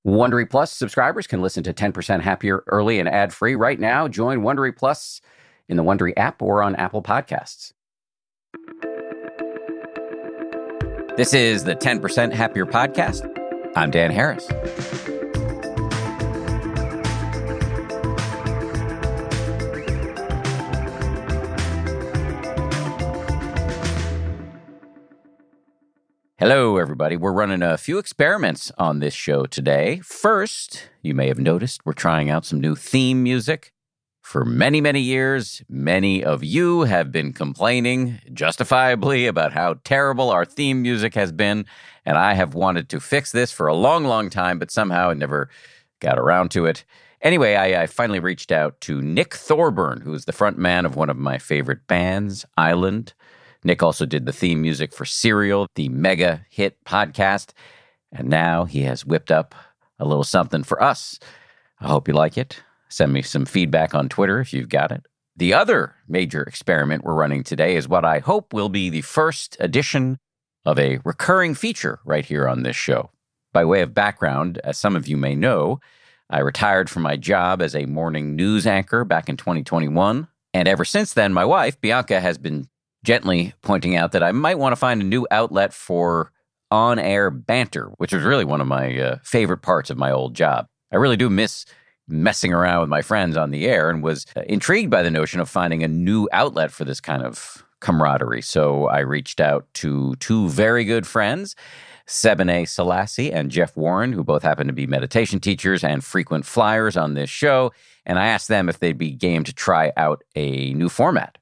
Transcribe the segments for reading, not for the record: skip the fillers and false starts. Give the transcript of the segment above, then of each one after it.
Wondery Plus subscribers can listen to 10% Happier early and ad-free right now. Join Wondery Plus in the Wondery app or on Apple Podcasts. This is the 10% Happier podcast. I'm Dan Harris. Hello, everybody. We're running a few experiments on this show today. First, you may have noticed we're trying out some new theme music. For many, many years, many of you have been complaining, justifiably, about how terrible our theme music has been, and I have wanted to fix this for a long, long time, but somehow I never got around to it. Anyway, I finally reached out to Nick Thorburn, who is the front man of one of my favorite bands, Island. Nick also did the theme music for Serial, the mega hit podcast, and now he has whipped up a little something for us. I hope you like it. Send me some feedback on Twitter if you've got it. The other major experiment we're running today is what I hope will be the first edition of a recurring feature right here on this show. By way of background, as some of you may know, I retired from my job as a morning news anchor back in 2021, and ever since then, my wife, Bianca, has been gently pointing out that I might want to find a new outlet for on-air banter, which was really one of my favorite parts of my old job. I really do miss messing around with my friends on the air and was intrigued by the notion of finding a new outlet for this kind of camaraderie. So I reached out to two very good friends, Sebene Selassie and Jeff Warren, who both happen to be meditation teachers and frequent flyers on this show, and I asked them if they'd be game to try out a new format.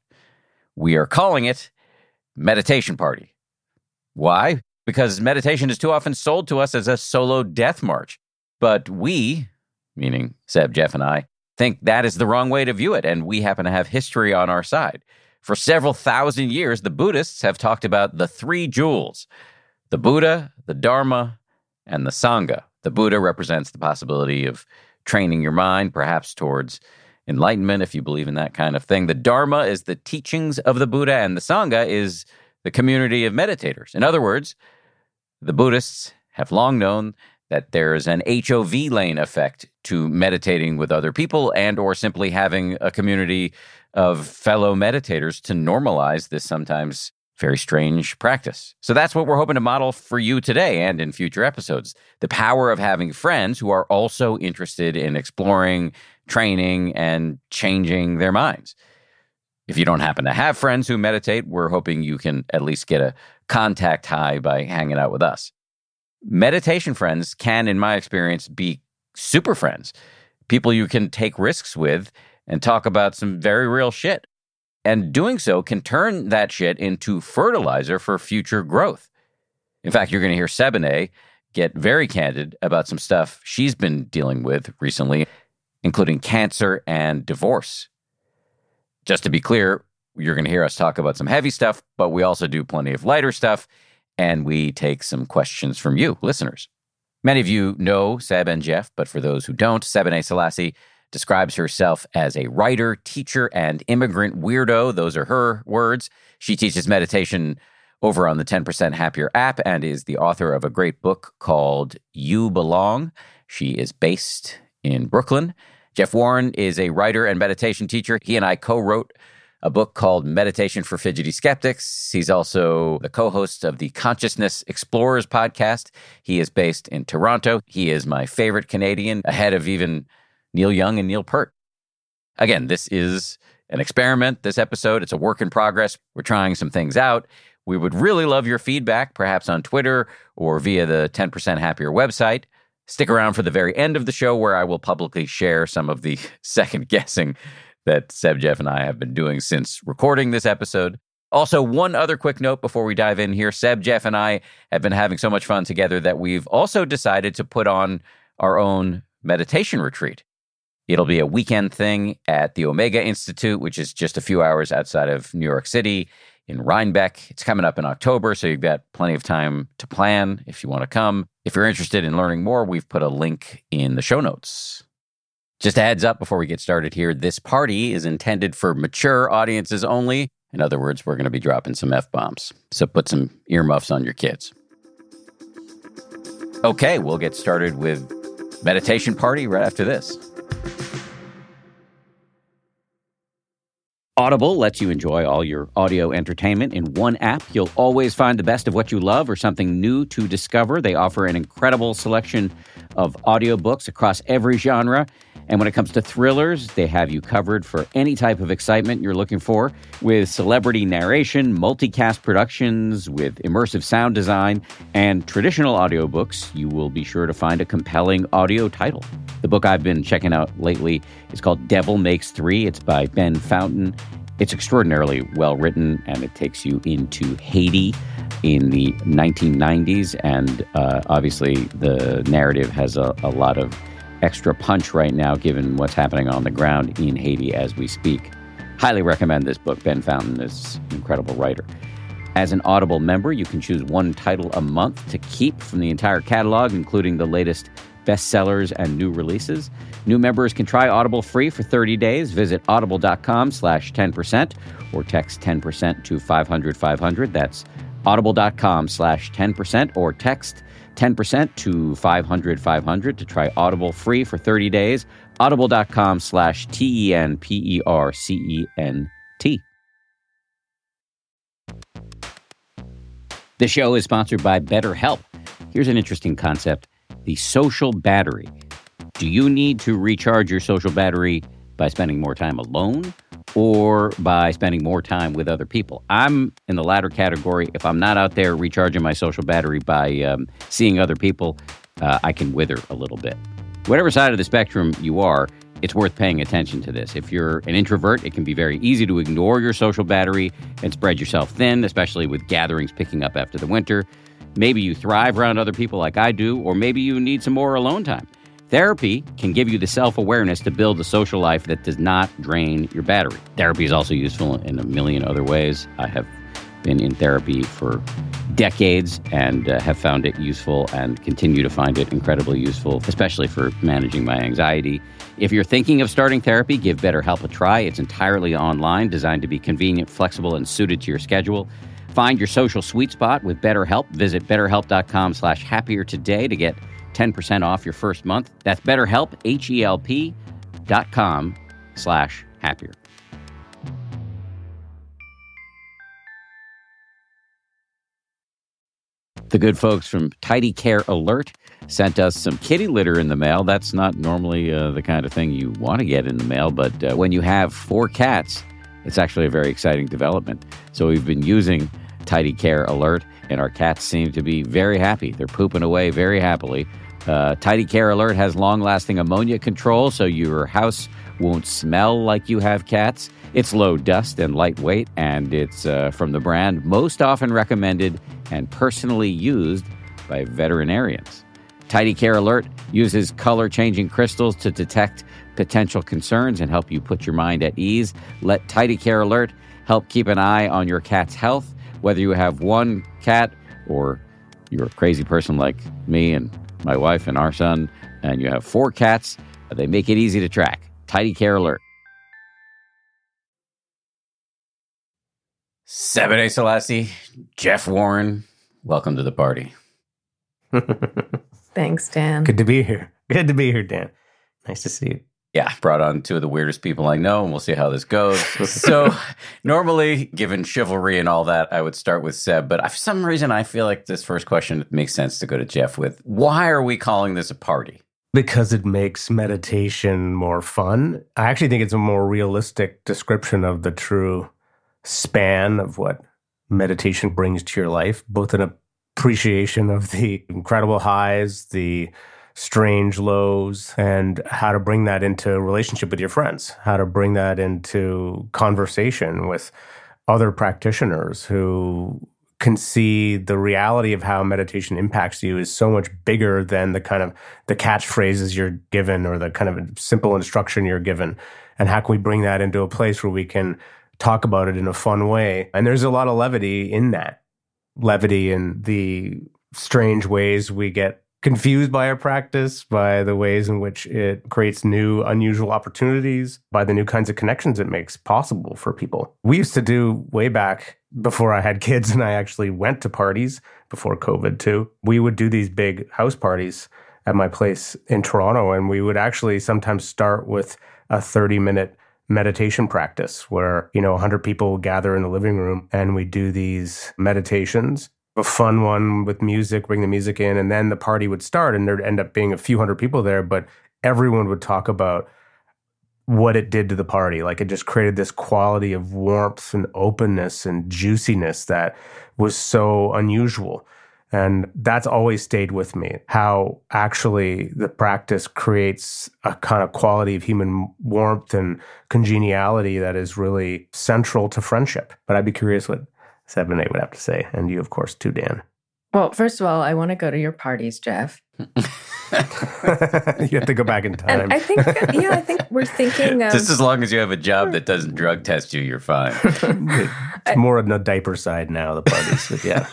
We are calling it Meditation Party. Why? Because meditation is too often sold to us as a solo death march. But we, meaning Seb, Jeff, and I, think that is the wrong way to view it, and we happen to have history on our side. For several thousand years, the Buddhists have talked about the three jewels: the Buddha, the Dharma, and the Sangha. The Buddha represents the possibility of training your mind, perhaps towards enlightenment, if you believe in that kind of thing. The Dharma is the teachings of the Buddha, and the Sangha is the community of meditators. In other words, the Buddhists have long known that there is an HOV lane effect to meditating with other people and or simply having a community of fellow meditators to normalize this sometimes very strange practice. So that's what we're hoping to model for you today and in future episodes. The power of having friends who are also interested in exploring, training, and changing their minds. If you don't happen to have friends who meditate, we're hoping you can at least get a contact high by hanging out with us. Meditation friends can, in my experience, be super friends, people you can take risks with and talk about some very real shit. And doing so can turn that shit into fertilizer for future growth. In fact, you're going to hear Sebene get very candid about some stuff she's been dealing with recently, including cancer and divorce. Just to be clear, you're going to hear us talk about some heavy stuff, but we also do plenty of lighter stuff, and we take some questions from you, listeners. Many of you know Seb and Jeff, but for those who don't, Sebene Selassie describes herself as a writer, teacher, and immigrant weirdo. Those are her words. She teaches meditation over on the 10% Happier app and is the author of a great book called You Belong. She is based in Brooklyn. Jeff Warren is a writer and meditation teacher. He and I co-wrote a book called Meditation for Fidgety Skeptics. He's also the co-host of the Consciousness Explorers podcast. He is based in Toronto. He is my favorite Canadian, ahead of even Neil Young and Neil Peart. Again, this is an experiment, this episode. It's a work in progress. We're trying some things out. We would really love your feedback, perhaps on Twitter or via the 10% Happier website. Stick around for the very end of the show where I will publicly share some of the second guessing that Seb, Jeff, and I have been doing since recording this episode. Also, one other quick note before we dive in here. Seb, Jeff, and I have been having so much fun together that we've also decided to put on our own meditation retreat. It'll be a weekend thing at the Omega Institute, which is just a few hours outside of New York City in Rhinebeck. It's coming up in October, so you've got plenty of time to plan if you want to come. If you're interested in learning more, we've put a link in the show notes. Just a heads up before we get started here, this party is intended for mature audiences only. In other words, we're going to be dropping some F-bombs. So put some earmuffs on your kids. Okay, we'll get started with Meditation Party right after this. Audible lets you enjoy all your audio entertainment in one app. You'll always find the best of what you love or something new to discover. They offer an incredible selection of audiobooks across every genre. And when it comes to thrillers, they have you covered for any type of excitement you're looking for, with celebrity narration, multicast productions, with immersive sound design, and traditional audiobooks. You will be sure to find a compelling audio title. The book I've been checking out lately is called Devil Makes Three. It's by Ben Fountain. It's extraordinarily well written, and it takes you into Haiti in the 1990s. And obviously, the narrative has a lot of extra punch right now, given what's happening on the ground in Haiti as we speak. Highly recommend this book. Ben Fountain is an incredible writer. As an Audible member, you can choose one title a month to keep from the entire catalog, including the latest bestsellers and new releases. New members can try Audible free for 30 days. Visit audible.com/10% or text 10% to 500-500. That's audible.com/10% or text 10% to 500-500 to try Audible free for 30 days. Audible.com/TENPERCENT. The show is sponsored by BetterHelp. Here's an interesting concept: the social battery. Do you need to recharge your social battery by spending more time alone or by spending more time with other people? I'm in the latter category. If I'm not out there recharging my social battery by seeing other people, I can wither a little bit. Whatever side of the spectrum you are, it's worth paying attention to this. If you're an introvert, it can be very easy to ignore your social battery and spread yourself thin, especially with gatherings picking up after the winter. Maybe you thrive around other people like I do, or maybe you need some more alone time. Therapy can give you the self-awareness to build a social life that does not drain your battery. Therapy is also useful in a million other ways. I have been in therapy for decades and have found it useful and continue to find it incredibly useful, especially for managing my anxiety. If you're thinking of starting therapy, give BetterHelp a try. It's entirely online, designed to be convenient, flexible, and suited to your schedule. Find your social sweet spot with BetterHelp. Visit BetterHelp.com/happier today to get 10% off your first month. That's BetterHelp, HELP.com/happier. The good folks from Tidy Care Alert sent us some kitty litter in the mail. That's not normally the kind of thing you want to get in the mail, but when you have 4 cats, it's actually a very exciting development. So we've been using Tidy Care Alert, and our cats seem to be very happy. They're pooping away very happily. Tidy Care Alert has long-lasting ammonia control, so your house won't smell like you have cats. It's low dust and lightweight, and it's from the brand most often recommended and personally used by veterinarians. Tidy Care Alert uses color-changing crystals to detect potential concerns and help you put your mind at ease. Let Tidy Care Alert help keep an eye on your cat's health. Whether you have one cat or you're a crazy person like me and my wife and our son, and you have 4 cats, they make it easy to track. Tidy Care Alert. Sebede Selassie, Jeff Warren, welcome to the party. Thanks, Dan. Good to be here. Good to be here, Dan. Nice to see you. Yeah, brought on 2 of the weirdest people I know, and we'll see how this goes. So normally, given chivalry and all that, I would start with Seb, but for some reason, I feel like this first question makes sense to go to Jeff with. Why are we calling this a party? Because it makes meditation more fun. I actually think it's a more realistic description of the true span of what meditation brings to your life, both an appreciation of the incredible highs, the strange lows, and how to bring that into relationship with your friends, how to bring that into conversation with other practitioners who can see the reality of how meditation impacts you is so much bigger than the kind of the catchphrases you're given or the kind of simple instruction you're given. And how can we bring that into a place where we can talk about it in a fun way? And there's a lot of levity in that. Levity in the strange ways we get confused by our practice, by the ways in which it creates new, unusual opportunities, by the new kinds of connections it makes possible for people. We used to do way back before I had kids and I actually went to parties before COVID too. We would do these big house parties at my place in Toronto. And we would actually sometimes start with a 30-minute meditation practice where, 100 people would gather in the living room and we do these meditations. A fun one with music, bring the music in, and then the party would start and there'd end up being a few hundred people there, but everyone would talk about what it did to the party. Like it just created this quality of warmth and openness and juiciness that was so unusual. And that's always stayed with me, how actually the practice creates a kind of quality of human warmth and congeniality that is really central to friendship. But I'd be curious what 7A would have to say. And you, of course, too, Dan. Well, first of all, I want to go to your parties, Jeff. You have to go back in time. And I think we're thinking of... Just as long as you have a job that doesn't drug test you, you're fine. It's more on the diaper side now, the parties. But yeah.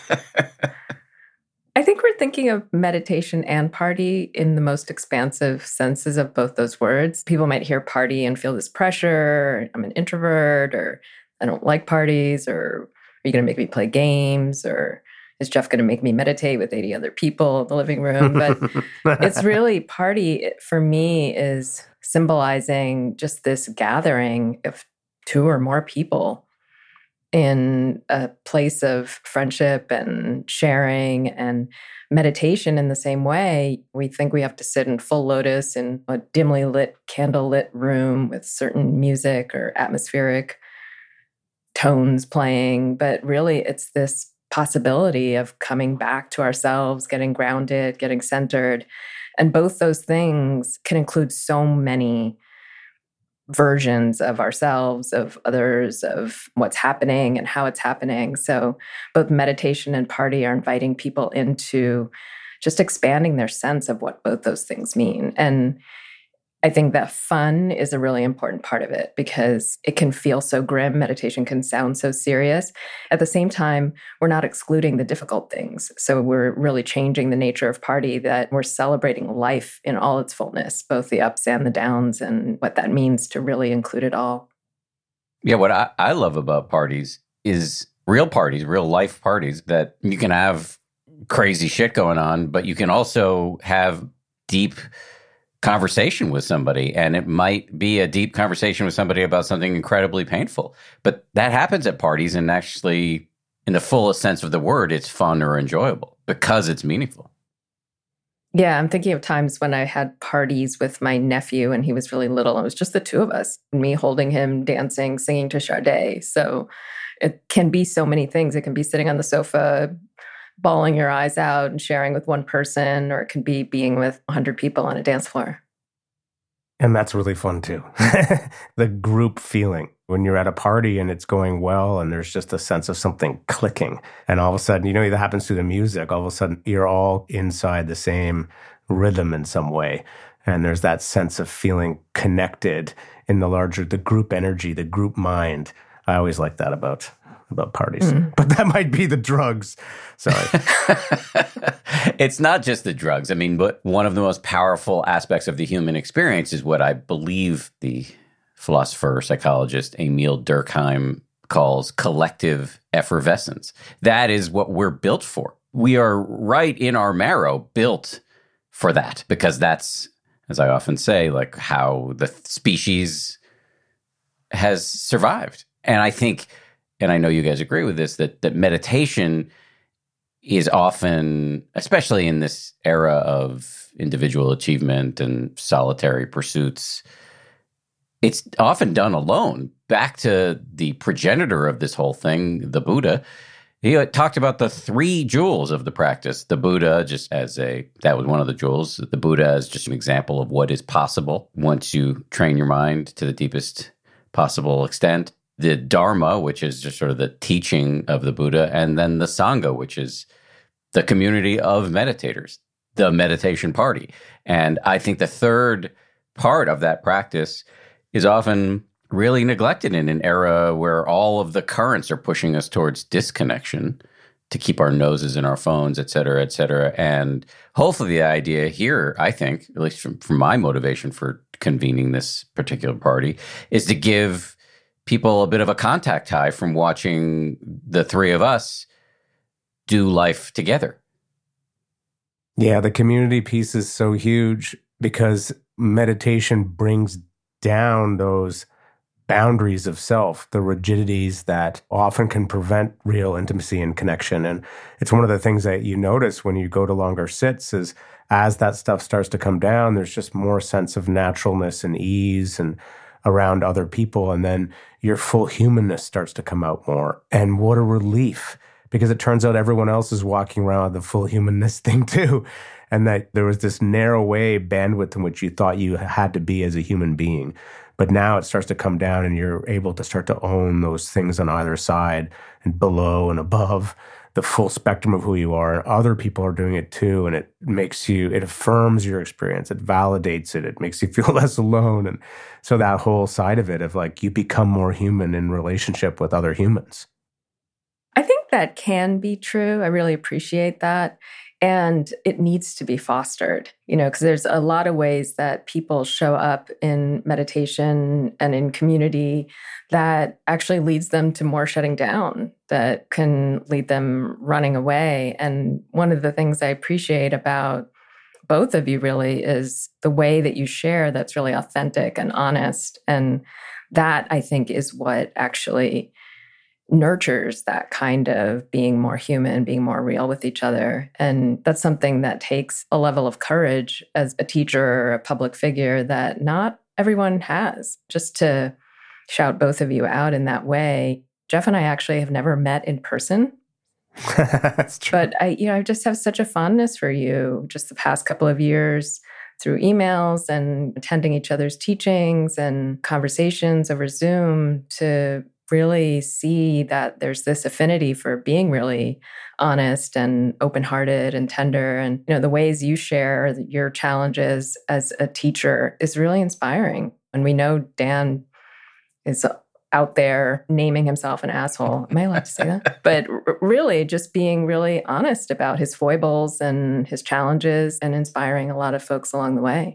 I think we're thinking of meditation and party in the most expansive senses of both those words. People might hear party and feel this pressure. I'm an introvert, or I don't like parties, or are you going to make me play games, or is Jeff going to make me meditate with 80 other people in the living room? But it's really party for me is symbolizing just this gathering of 2 or more people in a place of friendship and sharing and meditation. In the same way, we think we have to sit in full lotus in a dimly lit, candlelit room with certain music or atmospheric tones playing. But really, it's this possibility of coming back to ourselves, getting grounded, getting centered. And both those things can include so many versions of ourselves, of others, of what's happening and how it's happening. So both meditation and party are inviting people into just expanding their sense of what both those things mean. And I think that fun is a really important part of it because it can feel so grim. Meditation can sound so serious. At the same time, we're not excluding the difficult things. So we're really changing the nature of party, that we're celebrating life in all its fullness, both the ups and the downs, and what that means to really include it all. Yeah, what I love about parties is real life parties, that you can have crazy shit going on, but you can also have deep conversation with somebody, and it might be a deep conversation with somebody about something incredibly painful. But that happens at parties, and actually, in the fullest sense of the word, it's fun or enjoyable because it's meaningful. Yeah, I'm thinking of times when I had parties with my nephew and he was really little. It was just the 2 of us, me holding him, dancing, singing to Sade. So it can be so many things. It can be sitting on the sofa, bawling your eyes out and sharing with one person, or it can be being with 100 people on a dance floor. And that's really fun too. The group feeling when you're at a party and it's going well and there's just a sense of something clicking. And all of a sudden, that happens through the music. All of a sudden, you're all inside the same rhythm in some way. And there's that sense of feeling connected in the group energy, the group mind. I always like that about parties. But that might be the drugs. Sorry. It's not just the drugs. I mean, but one of the most powerful aspects of the human experience is what I believe the philosopher, psychologist Emil Durkheim calls collective effervescence. That is what we're built for. We are right in our marrow built for that, because that's, as I often say, like how the species has survived. And I think, and I know you guys agree with this, that meditation is often, especially in this era of individual achievement and solitary pursuits, it's often done alone. Back to the progenitor of this whole thing, the Buddha, he talked about the 3 jewels of the practice. The Buddha, that was one of the jewels. The Buddha is just an example of what is possible once you train your mind to the deepest possible extent. The Dharma, which is just sort of the teaching of the Buddha, and then the Sangha, which is the community of meditators, the meditation party. And I think the third part of that practice is often really neglected in an era where all of the currents are pushing us towards disconnection to keep our noses in our phones, et cetera, et cetera. And hopefully the idea here, I think, at least from my motivation for convening this particular party, is to give people a bit of a contact high from watching the 3 of us do life together. Yeah, the community piece is so huge because meditation brings down those boundaries of self, the rigidities that often can prevent real intimacy and connection. And it's one of the things that you notice when you go to longer sits is as that stuff starts to come down, there's just more sense of naturalness and ease and around other people. And then your full humanness starts to come out more. And what a relief, because it turns out everyone else is walking around with the full humanness thing too. And that there was this narrow way bandwidth in which you thought you had to be as a human being. But now it starts to come down and you're able to start to own those things on either side and below and above the full spectrum of who you are. And other people are doing it too. And it makes you, it affirms your experience. It validates it. It makes you feel less alone. And so that whole side of it of like you become more human in relationship with other humans. I think that can be true. I really appreciate that. And it needs to be fostered, because there's a lot of ways that people show up in meditation and in community that actually leads them to more shutting down, that can lead them running away. And one of the things I appreciate about both of you really is the way that you share that's really authentic and honest. And that, I think, is what actually nurtures that kind of being more human, being more real with each other. And that's something that takes a level of courage as a teacher or a public figure that not everyone has. Just to shout both of you out in that way. Jeff and I actually have never met in person. That's true. But I just have such a fondness for you just the past couple of years through emails and attending each other's teachings and conversations over Zoom to really see that there's this affinity for being really honest and open-hearted and tender. And, the ways you share your challenges as a teacher is really inspiring. And we know Dan is out there naming himself an asshole. Am I allowed to say that? But really just being really honest about his foibles and his challenges and inspiring a lot of folks along the way.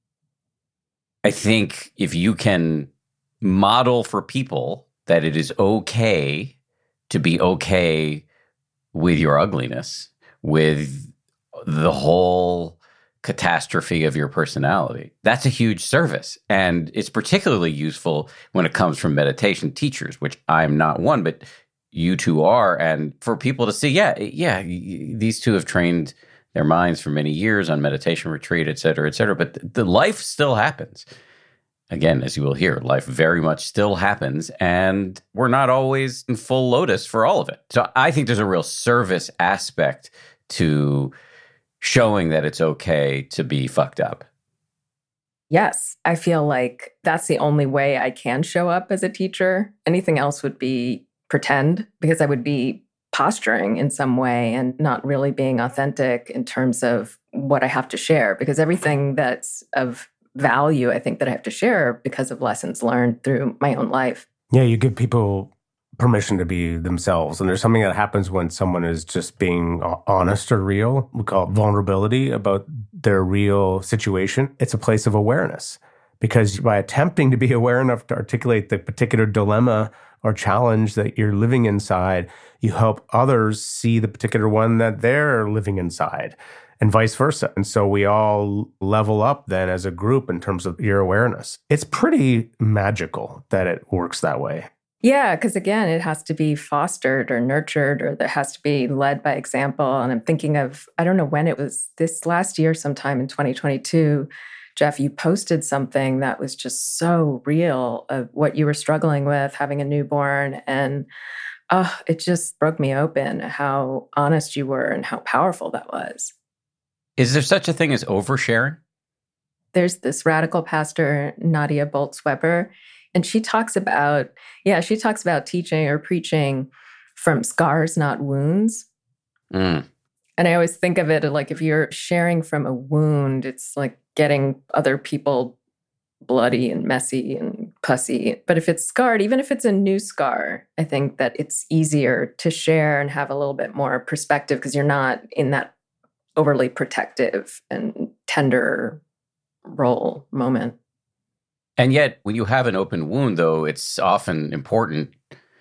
I think if you can model for people that it is okay to be okay with your ugliness, with the whole catastrophe of your personality. That's a huge service. And it's particularly useful when it comes from meditation teachers, which I'm not one, but you two are. And for people to see, these two have trained their minds for many years on meditation retreat, et cetera, but the life still happens. Again, as you will hear, life very much still happens, and we're not always in full lotus for all of it. So I think there's a real service aspect to showing that it's okay to be fucked up. Yes, I feel like that's the only way I can show up as a teacher. Anything else would be pretend, because I would be posturing in some way and not really being authentic in terms of what I have to share, because everything that's of value, I think, that I have to share because of lessons learned through my own life. Yeah, you give people permission to be themselves. And there's something that happens when someone is just being honest or real. We call it vulnerability about their real situation. It's a place of awareness, because by attempting to be aware enough to articulate the particular dilemma or challenge that you're living inside, you help others see the particular one that they're living inside, and vice versa. And so we all level up then as a group in terms of your awareness. It's pretty magical that it works that way. Yeah, because again, it has to be fostered or nurtured, or that has to be led by example. And I'm thinking of, I don't know when it was, this last year, sometime in 2022, Jeff, you posted something that was just so real of what you were struggling with, having a newborn. And it just broke me open how honest you were and how powerful that was. Is there such a thing as oversharing? There's this radical pastor, Nadia Bolz-Weber, and she talks about teaching or preaching from scars, not wounds. And I always think of it like if you're sharing from a wound, it's like getting other people bloody and messy and pussy. But if it's scarred, even if it's a new scar, I think that it's easier to share and have a little bit more perspective because you're not in that overly protective and tender role moment. And yet, when you have an open wound, though, it's often important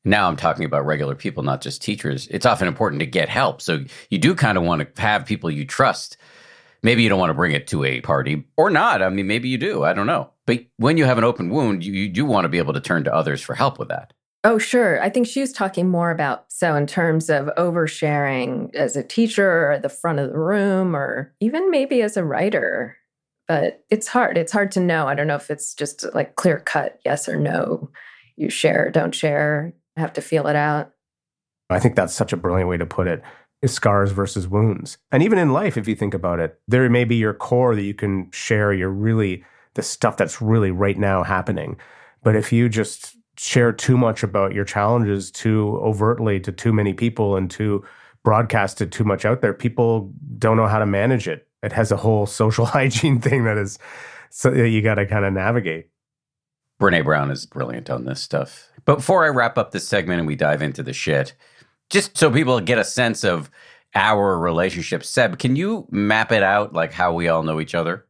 Now I'm talking about regular people, not just teachers. It's often important to get help. So you do kind of want to have people you trust. Maybe you don't want to bring it to a party or not. I mean, maybe you do. I don't know. But when you have an open wound, you do want to be able to turn to others for help with that. Oh, sure. I think she was talking more about, so in terms of oversharing as a teacher or at the front of the room, or even maybe as a writer. But it's hard. It's hard to know. I don't know if it's just like clear cut, yes or no. You share, don't share, have to feel it out. I think that's such a brilliant way to put it. Is scars versus wounds. And even in life, if you think about it, there may be your core that you can share the stuff that's really right now happening. But if you just share too much about your challenges too overtly to too many people and to broadcast it too much out there, people don't know how to manage it. It has a whole social hygiene thing so you got to kind of navigate. Brené Brown is brilliant on this stuff. But before I wrap up this segment and we dive into the shit, just so people get a sense of our relationship, Seb, can you map it out, like how we all know each other?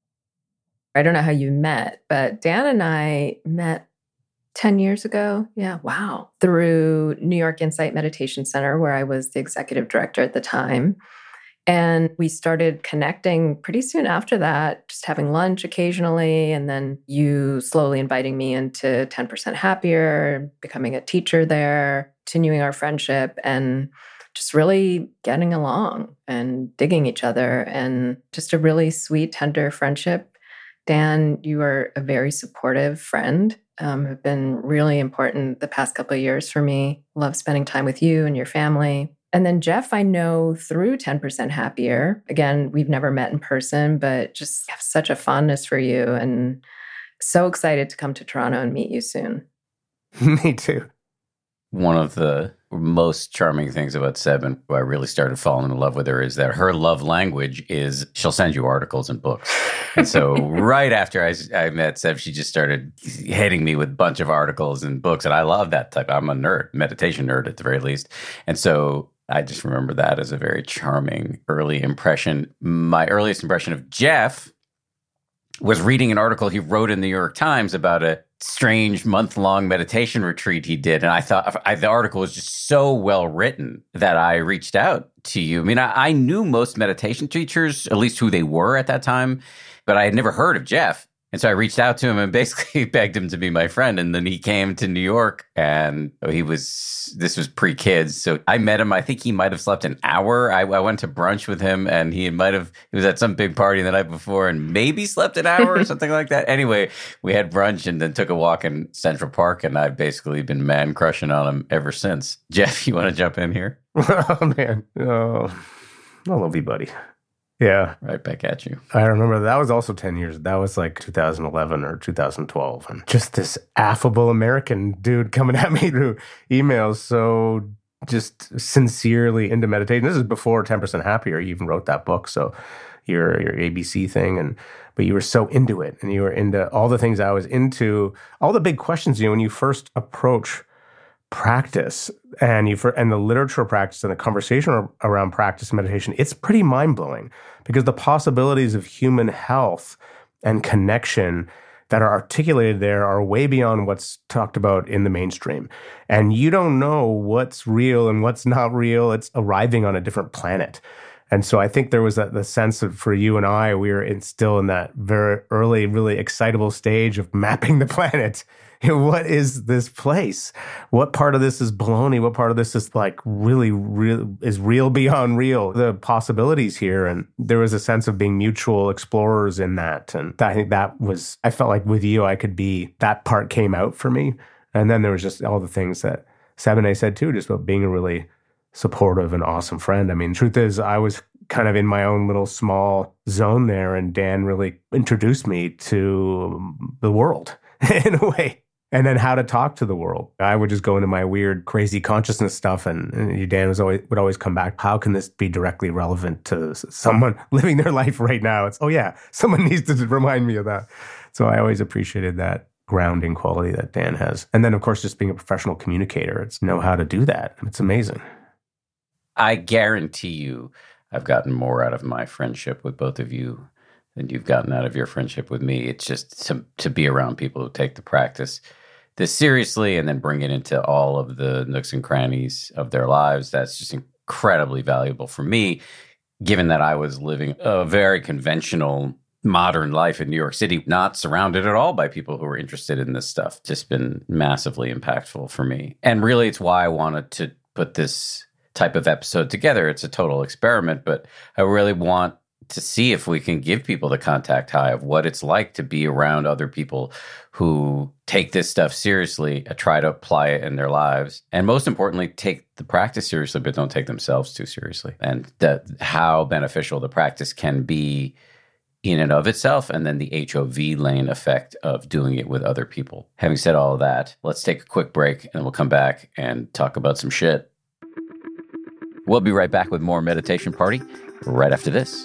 I don't know how you met, but Dan and I met 10 years ago. Yeah, wow. Through New York Insight Meditation Center, where I was the executive director at the time. And we started connecting pretty soon after that, just having lunch occasionally. And then you slowly inviting me into 10% Happier, becoming a teacher there, continuing our friendship, and just really getting along and digging each other, and just a really sweet, tender friendship. Dan, you are a very supportive friend, have been really important the past couple of years for me. Love spending time with you and your family. And then Jeff, I know through 10% Happier. Again, we've never met in person, but just have such a fondness for you, and so excited to come to Toronto and meet you soon. Me too. One of the most charming things about Seb, and I really started falling in love with her, is that her love language is she'll send you articles and books. And so right after I met Seb, she just started hitting me with a bunch of articles and books. And I love that type. I'm a nerd, meditation nerd at the very least. And so I just remember that as a very charming early impression. My earliest impression of Jeff was reading an article he wrote in the New York Times about a strange month-long meditation retreat he did. And I thought the article was just so well written that I reached out to you. I mean, I knew most meditation teachers, at least who they were at that time, but I had never heard of Jeff. And so I reached out to him and basically begged him to be my friend. And then he came to New York, and this was pre-kids. So I met him. I think he might have slept an hour. I went to brunch with him, and he was at some big party the night before and maybe slept an hour or something like that. Anyway, we had brunch and then took a walk in Central Park, and I've basically been man crushing on him ever since. Jeff, you want to jump in here? Oh, man. Oh, I love you, buddy. Yeah. Right back at you. I remember that was also 10 years. That was like 2011 or 2012. And just this affable American dude coming at me through emails. So just sincerely into meditation. This is before 10% Happier. You even wrote that book. So your ABC thing. But you were so into it. And you were into all the things I was into, all the big questions, when you first approach practice and the literature of practice and the conversation around practice and meditation, it's pretty mind-blowing, because the possibilities of human health and connection that are articulated there are way beyond what's talked about in the mainstream. And you don't know what's real and what's not real. It's arriving on a different planet. And so I think there was the sense of, for you and I, we were still in that very early, really excitable stage of mapping the planet. What is this place? What part of this is baloney? What part of this is like really real, is real beyond real? The possibilities here. And there was a sense of being mutual explorers in that. And I think I felt like with you, that part came out for me. And then there was just all the things that Sabine said too, just about being a really supportive and awesome friend. I mean, truth is, I was kind of in my own little small zone there, and Dan really introduced me to the world in a way. And then how to talk to the world. I would just go into my weird, crazy consciousness stuff, and Dan would always come back. How can this be directly relevant to someone living their life right now? It's, oh yeah, someone needs to remind me of that. So I always appreciated that grounding quality that Dan has. And then, of course, just being a professional communicator, it's know how to do that. It's amazing. I guarantee you I've gotten more out of my friendship with both of you than you've gotten out of your friendship with me. It's just to be around people who take the practice this seriously and then bring it into all of the nooks and crannies of their lives. That's just incredibly valuable for me, given that I was living a very conventional modern life in New York City, not surrounded at all by people who were interested in this stuff. Just been massively impactful for me. And really, it's why I wanted to put this type of episode together. It's a total experiment, but I really want to see if we can give people the contact high of what it's like to be around other people who take this stuff seriously, try to apply it in their lives, and most importantly, take the practice seriously, but don't take themselves too seriously, and how beneficial the practice can be in and of itself, and then the HOV lane effect of doing it with other people. Having said all of that, let's take a quick break, and we'll come back and talk about some shit. We'll be right back with more Meditation Party right after this.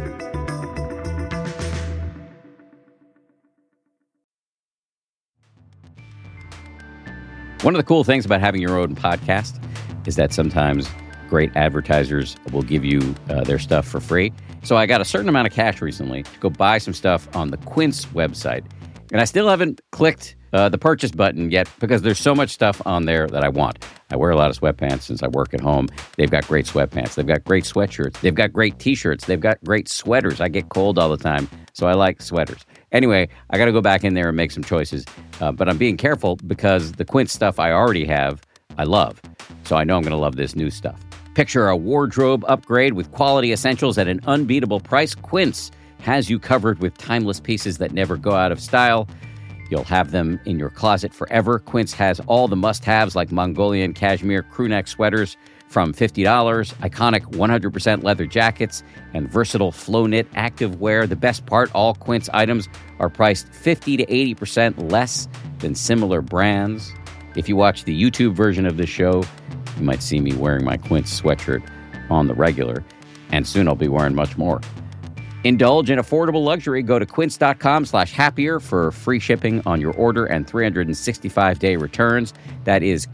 One of the cool things about having your own podcast is that sometimes great advertisers will give you their stuff for free. So I got a certain amount of cash recently to go buy some stuff on the Quince website. And I still haven't clicked the purchase button yet because there's so much stuff on there that I want. I wear a lot of sweatpants since I work at home. They've got great sweatpants. They've got great sweatshirts. They've got great T-shirts. They've got great sweaters. I get cold all the time, so I like sweaters. Anyway, I got to go back in there and make some choices. But I'm being careful because the Quince stuff I already have, I love. So I know I'm going to love this new stuff. Picture a wardrobe upgrade with quality essentials at an unbeatable price. Quince has you covered with timeless pieces that never go out of style. You'll have them in your closet forever. Quince has all the must-haves like Mongolian cashmere crewneck sweaters from $50, iconic 100% leather jackets, and versatile flow knit active wear. The best part, all Quince items are priced 50 to 80% less than similar brands. If you watch the YouTube version of this show, you might see me wearing my Quince sweatshirt on the regular, and soon I'll be wearing much more. Indulge in affordable luxury. Go to quince.com/happier for free shipping on your order and 365-day returns. That is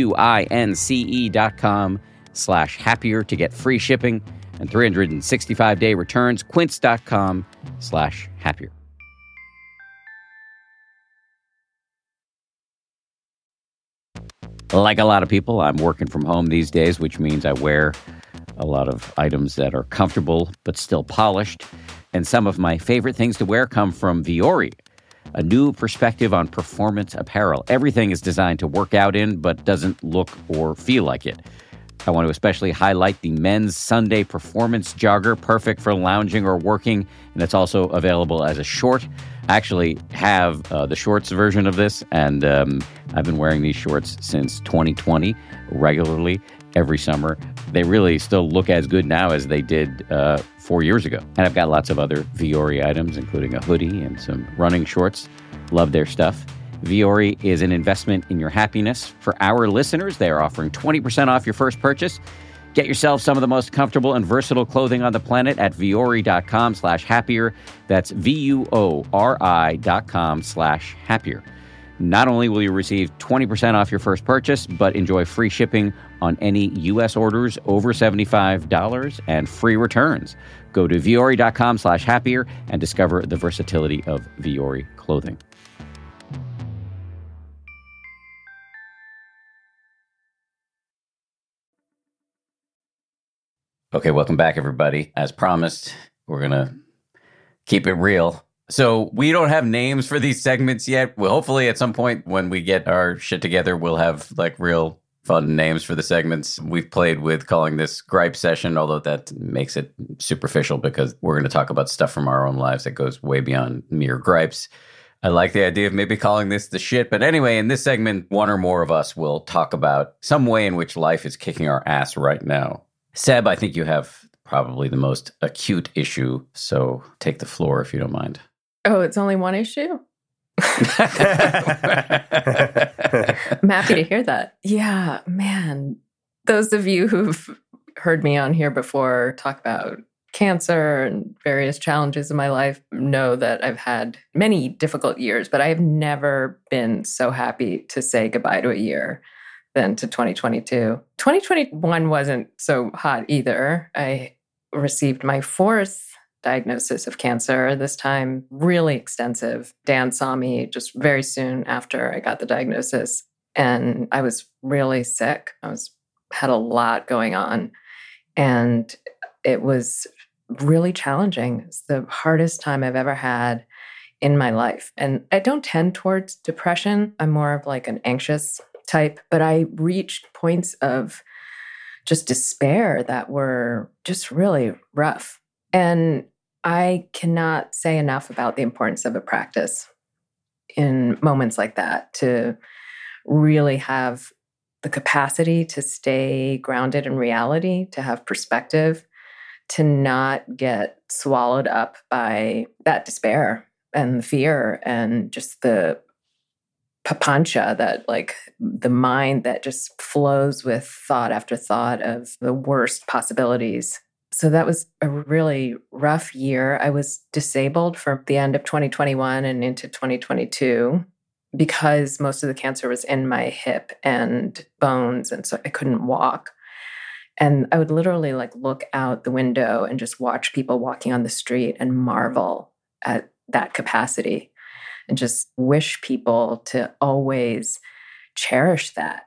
QUINCE.com/happier to get free shipping and 365-day returns. Quince.com/happier. Like a lot of people, I'm working from home these days, which means I wear a lot of items that are comfortable but still polished. And some of my favorite things to wear come from Vuori, a new perspective on performance apparel. Everything is designed to work out in but doesn't look or feel like it. I want to especially highlight the men's Sunday performance jogger, perfect for lounging or working, and it's also available as a short. I actually have the shorts version of this, and I've been wearing these shorts since 2020 regularly every summer. They really still look as good now as they did 4 years ago. And I've got lots of other Vuori items, including a hoodie and some running shorts. Love their stuff. Vuori is an investment in your happiness. For our listeners, they are offering 20% off your first purchase. Get yourself some of the most comfortable and versatile clothing on the planet at vuori.com/happier. That's VUORI.com/happier. Not only will you receive 20% off your first purchase, but enjoy free shipping on any U.S. orders over $75 and free returns. Go to vuori.com/happier and discover the versatility of Vuori clothing. Okay, welcome back, everybody. As promised, we're going to keep it real. So we don't have names for these segments yet. Well, hopefully at some point when we get our shit together, we'll have like real fun names for the segments. We've played with calling this Gripe Session, although that makes it superficial because we're going to talk about stuff from our own lives that goes way beyond mere gripes. I like the idea of maybe calling this the shit. But anyway, in this segment, one or more of us will talk about some way in which life is kicking our ass right now. Seb, I think you have probably the most acute issue, so take the floor if you don't mind. Oh, it's only one issue? I'm happy to hear that. Yeah, man. Those of you who've heard me on here before talk about cancer and various challenges in my life know that I've had many difficult years, but I have never been so happy to say goodbye to a year than to 2022. 2021 wasn't so hot either. I received my 4th diagnosis of cancer, this time really extensive. Dan saw me just very soon after I got the diagnosis, and I was really sick. Had a lot going on, and it was really challenging. It's the hardest time I've ever had in my life. And I don't tend towards depression. I'm more of like an anxious type, but I reached points of just despair that were just really rough. And I cannot say enough about the importance of a practice in moments like that, to really have the capacity to stay grounded in reality, to have perspective, to not get swallowed up by that despair and fear and just the papancha, that like the mind that just flows with thought after thought of the worst possibilities. So that was a really rough year. I was disabled for the end of 2021 and into 2022 because most of the cancer was in my hip and bones, and so I couldn't walk. And I would literally like look out the window and just watch people walking on the street and marvel at that capacity, and just wish people to always cherish that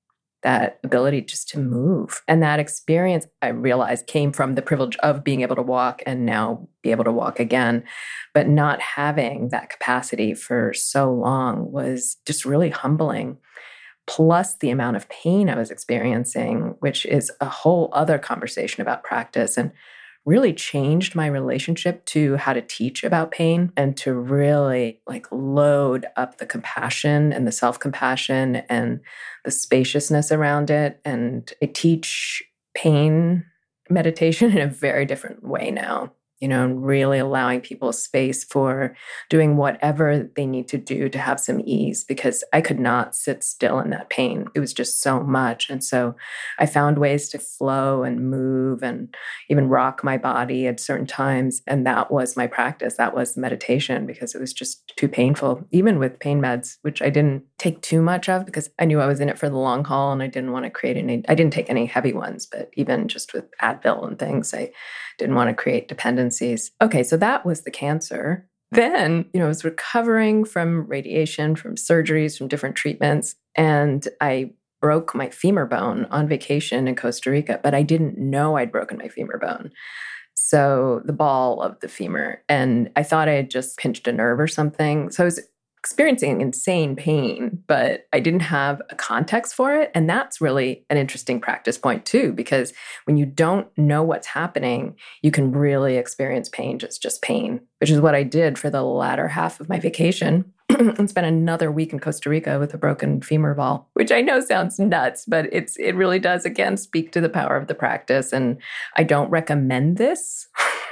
ability just to move. And that experience, I realized, came from the privilege of being able to walk and now be able to walk again. But not having that capacity for so long was just really humbling. Plus the amount of pain I was experiencing, which is a whole other conversation about practice, and really changed my relationship to how to teach about pain and to really like load up the compassion and the self-compassion and the spaciousness around it. And I teach pain meditation in a very different way now, and really allowing people space for doing whatever they need to do to have some ease, because I could not sit still in that pain. It was just so much. And so I found ways to flow and move and even rock my body at certain times. And that was my practice. That was meditation, because it was just too painful, even with pain meds, which I didn't take too much of because I knew I was in it for the long haul and I didn't want to create I didn't take any heavy ones, but even just with Advil and things, I didn't want to create dependencies. Okay, so that was the cancer. Then, I was recovering from radiation, from surgeries, from different treatments, and I broke my femur bone on vacation in Costa Rica, but I didn't know I'd broken my femur bone. So the ball of the femur, and I thought I had just pinched a nerve or something. So I was experiencing insane pain, but I didn't have a context for it. And that's really an interesting practice point too, because when you don't know what's happening, you can really experience pain, just pain, which is what I did for the latter half of my vacation and spent another week in Costa Rica with a broken femur ball, which I know sounds nuts, but it really does, again, speak to the power of the practice. And I don't recommend this.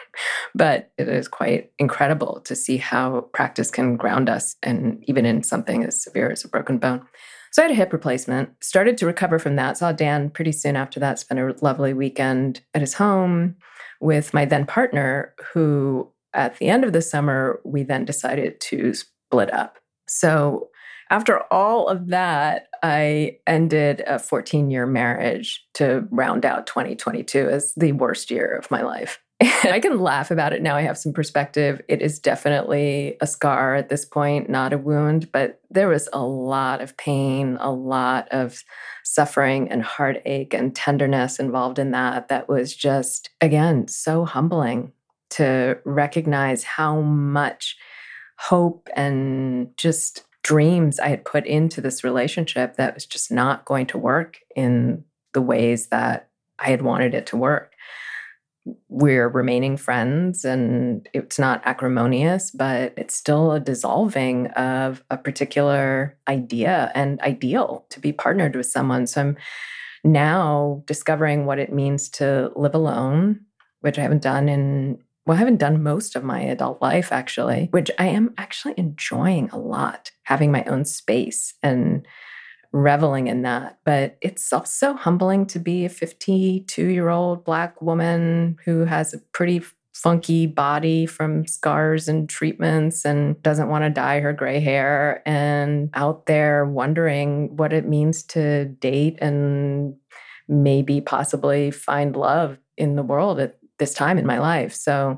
But it is quite incredible to see how practice can ground us, and even in something as severe as a broken bone. So I had a hip replacement, started to recover from that, saw Dan pretty soon after that, spent a lovely weekend at his home with my then partner, who at the end of the summer, we then decided to split up. So after all of that, I ended a 14-year marriage to round out 2022 as the worst year of my life. I can laugh about it now. I have some perspective. It is definitely a scar at this point, not a wound, but there was a lot of pain, a lot of suffering and heartache and tenderness involved in that was just, again, so humbling to recognize how much hope and just dreams I had put into this relationship that was just not going to work in the ways that I had wanted it to work. We're remaining friends, and it's not acrimonious, but it's still a dissolving of a particular idea and ideal to be partnered with someone. So I'm now discovering what it means to live alone, which I haven't done I haven't done most of my adult life, actually, which I am actually enjoying a lot, having my own space and reveling in that. But it's also humbling to be a 52-year-old Black woman who has a pretty funky body from scars and treatments and doesn't want to dye her gray hair, and out there wondering what it means to date and maybe possibly find love in the world at this time in my life. So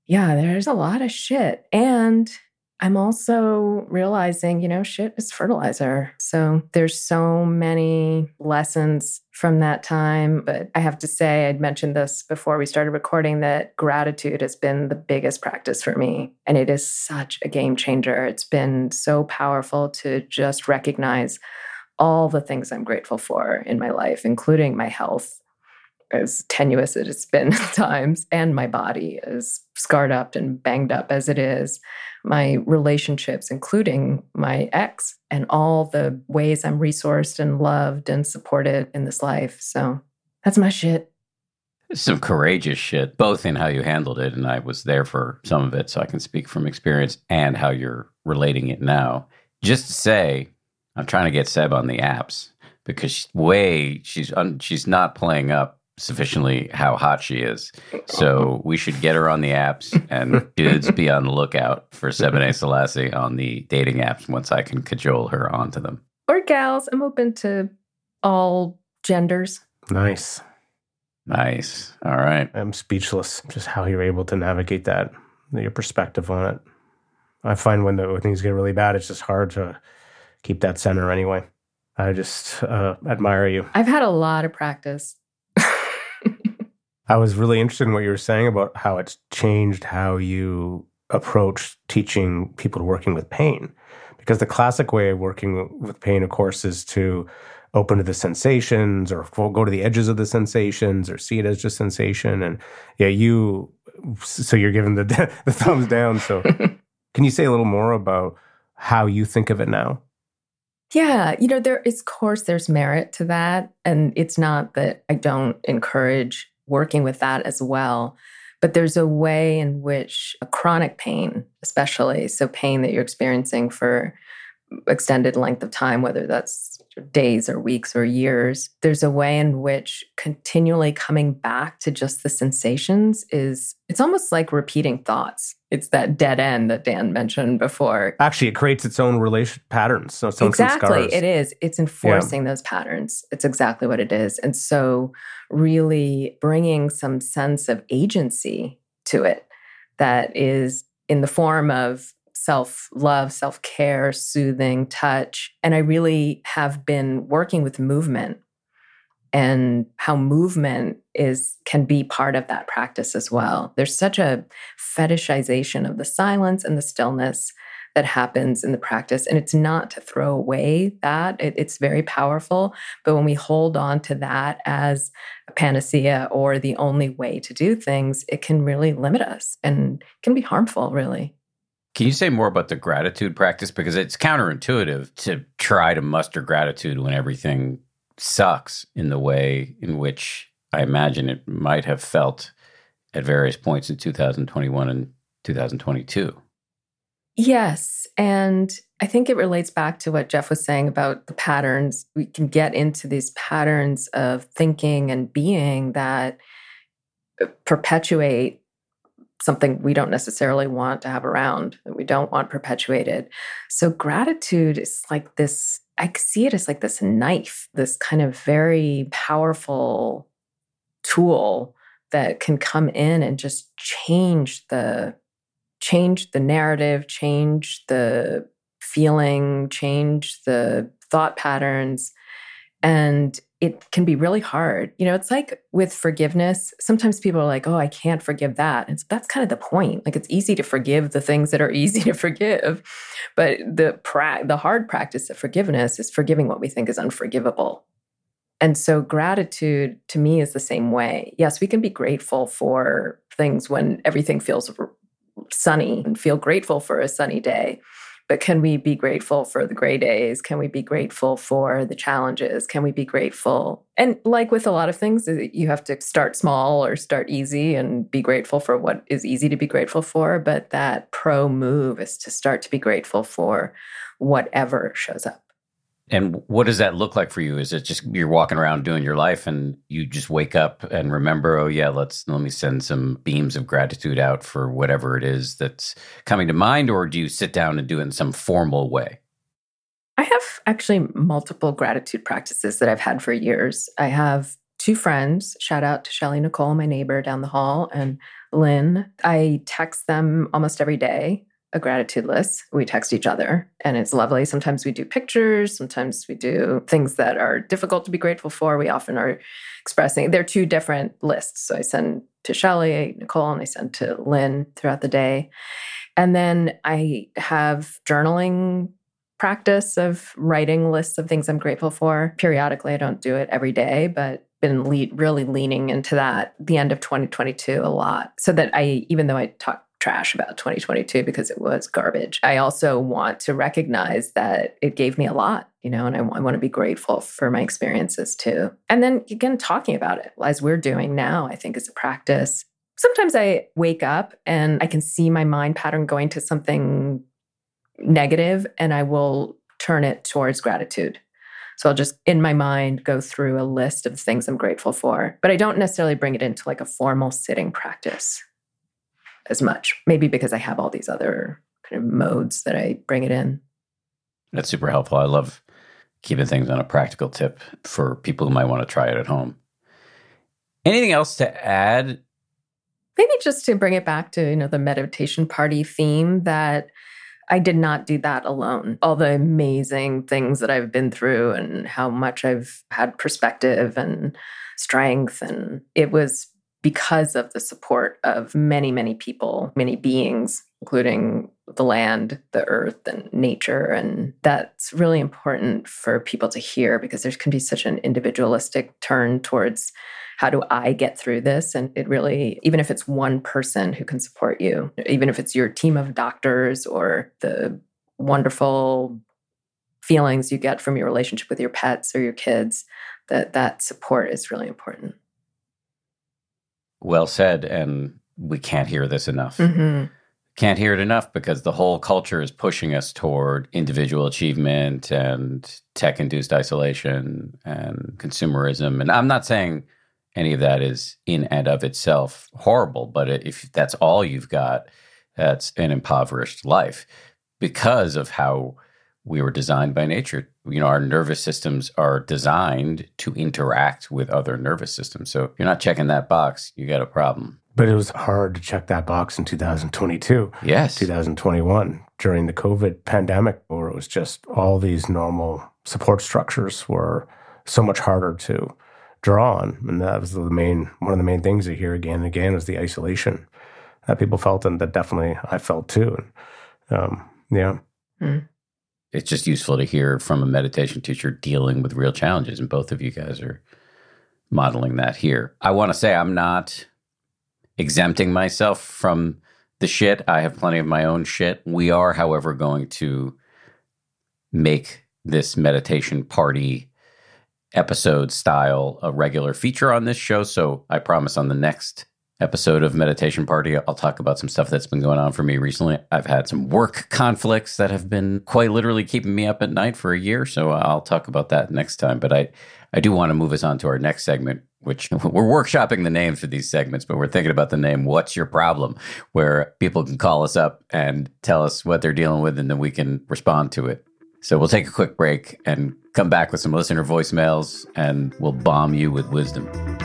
yeah, there's a lot of shit. And I'm also realizing, shit is fertilizer. So there's so many lessons from that time. But I have to say, I'd mentioned this before we started recording, that gratitude has been the biggest practice for me. And it is such a game changer. It's been so powerful to just recognize all the things I'm grateful for in my life, including my health, as tenuous as it's been at times, and my body, as scarred up and banged up as it is, my relationships, including my ex, and all the ways I'm resourced and loved and supported in this life. So that's my shit. Some courageous shit, both in how you handled it, and I was there for some of it, so I can speak from experience, and how you're relating it now. Just to say, I'm trying to get Seb on the apps, because she's not playing up sufficiently how hot she is. So we should get her on the apps, and dudes, be on the lookout for Sebene Selassie on the dating apps once I can cajole her onto them. Or gals. I'm open to all genders. Nice. All right. I'm speechless, just how you're able to navigate that, your perspective on it. I find when things get really bad, it's just hard to keep that center anyway. I just admire you. I've had a lot of practice. I was really interested in what you were saying about how it's changed how you approach teaching people working with pain. Because the classic way of working with pain, of course, is to open to the sensations or go to the edges of the sensations or see it as just sensation. And so you're giving the thumbs down. So can you say a little more about how you think of it now? Yeah, there's merit to that. And it's not that I don't encourage working with that as well. But there's a way in which a chronic pain, especially, so pain that you're experiencing for extended length of time, whether that's days or weeks or years, there's a way in which continually coming back to just the sensations it's almost like repeating thoughts. It's that dead end that Dan mentioned before. Actually, it creates its own relation patterns. So exactly, it is. It's enforcing those patterns. It's exactly what it is. And so really bringing some sense of agency to it that is in the form of self-love, self-care, soothing, touch. And I really have been working with movement and how movement can be part of that practice as well. There's such a fetishization of the silence and the stillness that happens in the practice. And it's not to throw away that. It's very powerful. But when we hold on to that as a panacea or the only way to do things, it can really limit us and can be harmful, really. Can you say more about the gratitude practice? Because it's counterintuitive to try to muster gratitude when everything sucks in the way in which I imagine it might have felt at various points in 2021 and 2022. Yes. And I think it relates back to what Jeff was saying about the patterns. We can get into these patterns of thinking and being that perpetuate something we don't necessarily want to have around, that we don't want perpetuated. So gratitude is like this, I see it as like this knife, this kind of very powerful tool that can come in and just change the narrative, change the feeling, change the thought patterns. And it can be really hard. It's like with forgiveness. Sometimes people are like, oh, I can't forgive that. And so that's kind of the point. Like, it's easy to forgive the things that are easy to forgive. But the hard practice of forgiveness is forgiving what we think is unforgivable. And so gratitude to me is the same way. Yes, we can be grateful for things when everything feels sunny and feel grateful for a sunny day. But can we be grateful for the gray days? Can we be grateful for the challenges? Can we be grateful? And like with a lot of things, you have to start small or start easy and be grateful for what is easy to be grateful for. But that pro move is to start to be grateful for whatever shows up. And what does that look like for you? Is it just you're walking around doing your life and you just wake up and remember, oh yeah, let me send some beams of gratitude out for whatever it is that's coming to mind? Or do you sit down and do it in some formal way? I have actually multiple gratitude practices that I've had for years. I have two friends, shout out to Shelly Nicole, my neighbor down the hall, and Lynn. I text them almost every day, a gratitude list. We text each other and it's lovely. Sometimes we do pictures. Sometimes we do things that are difficult to be grateful for. We often are expressing, they're two different lists. So I send to Shelley, Nicole, and I send to Lynn throughout the day. And then I have journaling practice of writing lists of things I'm grateful for. Periodically, I don't do it every day, but been really leaning into that the end of 2022 a lot. So that even though I talk trash about 2022 because it was garbage, I also want to recognize that it gave me a lot, and I want to be grateful for my experiences too. And then again, talking about it as we're doing now, I think is a practice. Sometimes I wake up and I can see my mind pattern going to something negative and I will turn it towards gratitude. So I'll just, in my mind, go through a list of things I'm grateful for. But I don't necessarily bring it into like a formal sitting practice as much. Maybe because I have all these other kind of modes that I bring it in. That's super helpful. I love keeping things on a practical tip for people who might want to try it at home. Anything else to add? Maybe just to bring it back to, the meditation party theme, that I did not do that alone. All the amazing things that I've been through and how much I've had perspective and strength. And it was because of the support of many, many people, many beings, including the land, the earth, and nature. And that's really important for people to hear because there can be such an individualistic turn towards how do I get through this? And it really, even if it's one person who can support you, even if it's your team of doctors or the wonderful feelings you get from your relationship with your pets or your kids, that support is really important. Well said. And we can't hear this enough. Mm-hmm. Can't hear it enough because the whole culture is pushing us toward individual achievement and tech-induced isolation and consumerism. And I'm not saying any of that is in and of itself horrible, but if that's all you've got, that's an impoverished life because of how we were designed by nature. Our nervous systems are designed to interact with other nervous systems. So if you're not checking that box, you got a problem. But it was hard to check that box in 2022. Yes. 2021 during the COVID pandemic, where it was just all these normal support structures were so much harder to draw on. And that was one of the main things you hear again and again is the isolation that people felt, and that definitely I felt too. And, yeah. Mm. It's just useful to hear from a meditation teacher dealing with real challenges, and both of you guys are modeling that here. I want to say I'm not exempting myself from the shit. I have plenty of my own shit. We are, however, going to make this meditation party episode style a regular feature on this show. So I promise on the next episode of Meditation Party, I'll talk about some stuff that's been going on for me recently. I've had some work conflicts that have been quite literally keeping me up at night for a year. So I'll talk about that next time. But I do want to move us on to our next segment, which we're workshopping the names for these segments, but we're thinking about the name, What's Your Problem? Where people can call us up and tell us what they're dealing with, and then we can respond to it. So we'll take a quick break and come back with some listener voicemails, and we'll bomb you with wisdom.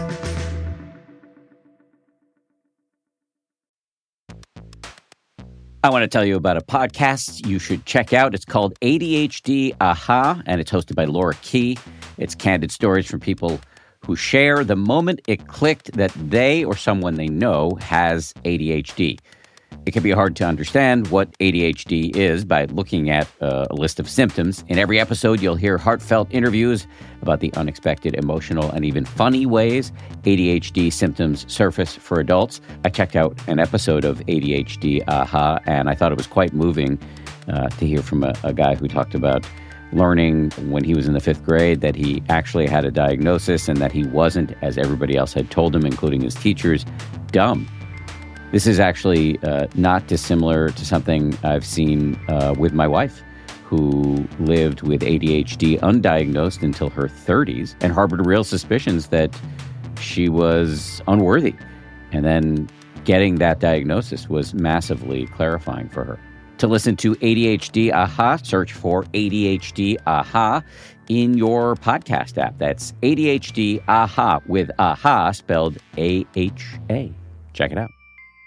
I want to tell you about a podcast you should check out. It's called ADHD Aha, and it's hosted by Laura Key. It's candid stories from people who share the moment it clicked that they or someone they know has ADHD. It can be hard to understand what ADHD is by looking at a list of symptoms. In every episode, you'll hear heartfelt interviews about the unexpected, emotional, and even funny ways ADHD symptoms surface for adults. I checked out an episode of ADHD Aha, and I thought it was quite moving to hear from a guy who talked about learning when he was in the 5th grade that he actually had a diagnosis and that he wasn't, as everybody else had told him, including his teachers, dumb. This is actually not dissimilar to something I've seen with my wife, who lived with ADHD undiagnosed until her 30s and harbored real suspicions that she was unworthy. And then getting that diagnosis was massively clarifying for her. To listen to ADHD Aha, search for ADHD Aha in your podcast app. That's ADHD Aha with Aha spelled AHA. Check it out.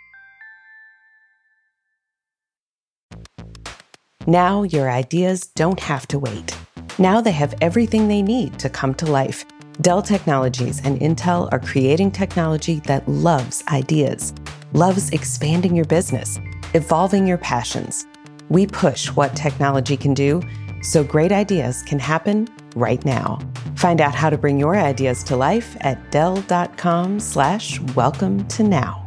Now your ideas don't have to wait. Now they have everything they need to come to life. Dell Technologies and Intel are creating technology that loves ideas, loves expanding your business, evolving your passions. We push what technology can do so great ideas can happen right now. Find out how to bring your ideas to life at dell.com/welcome to now.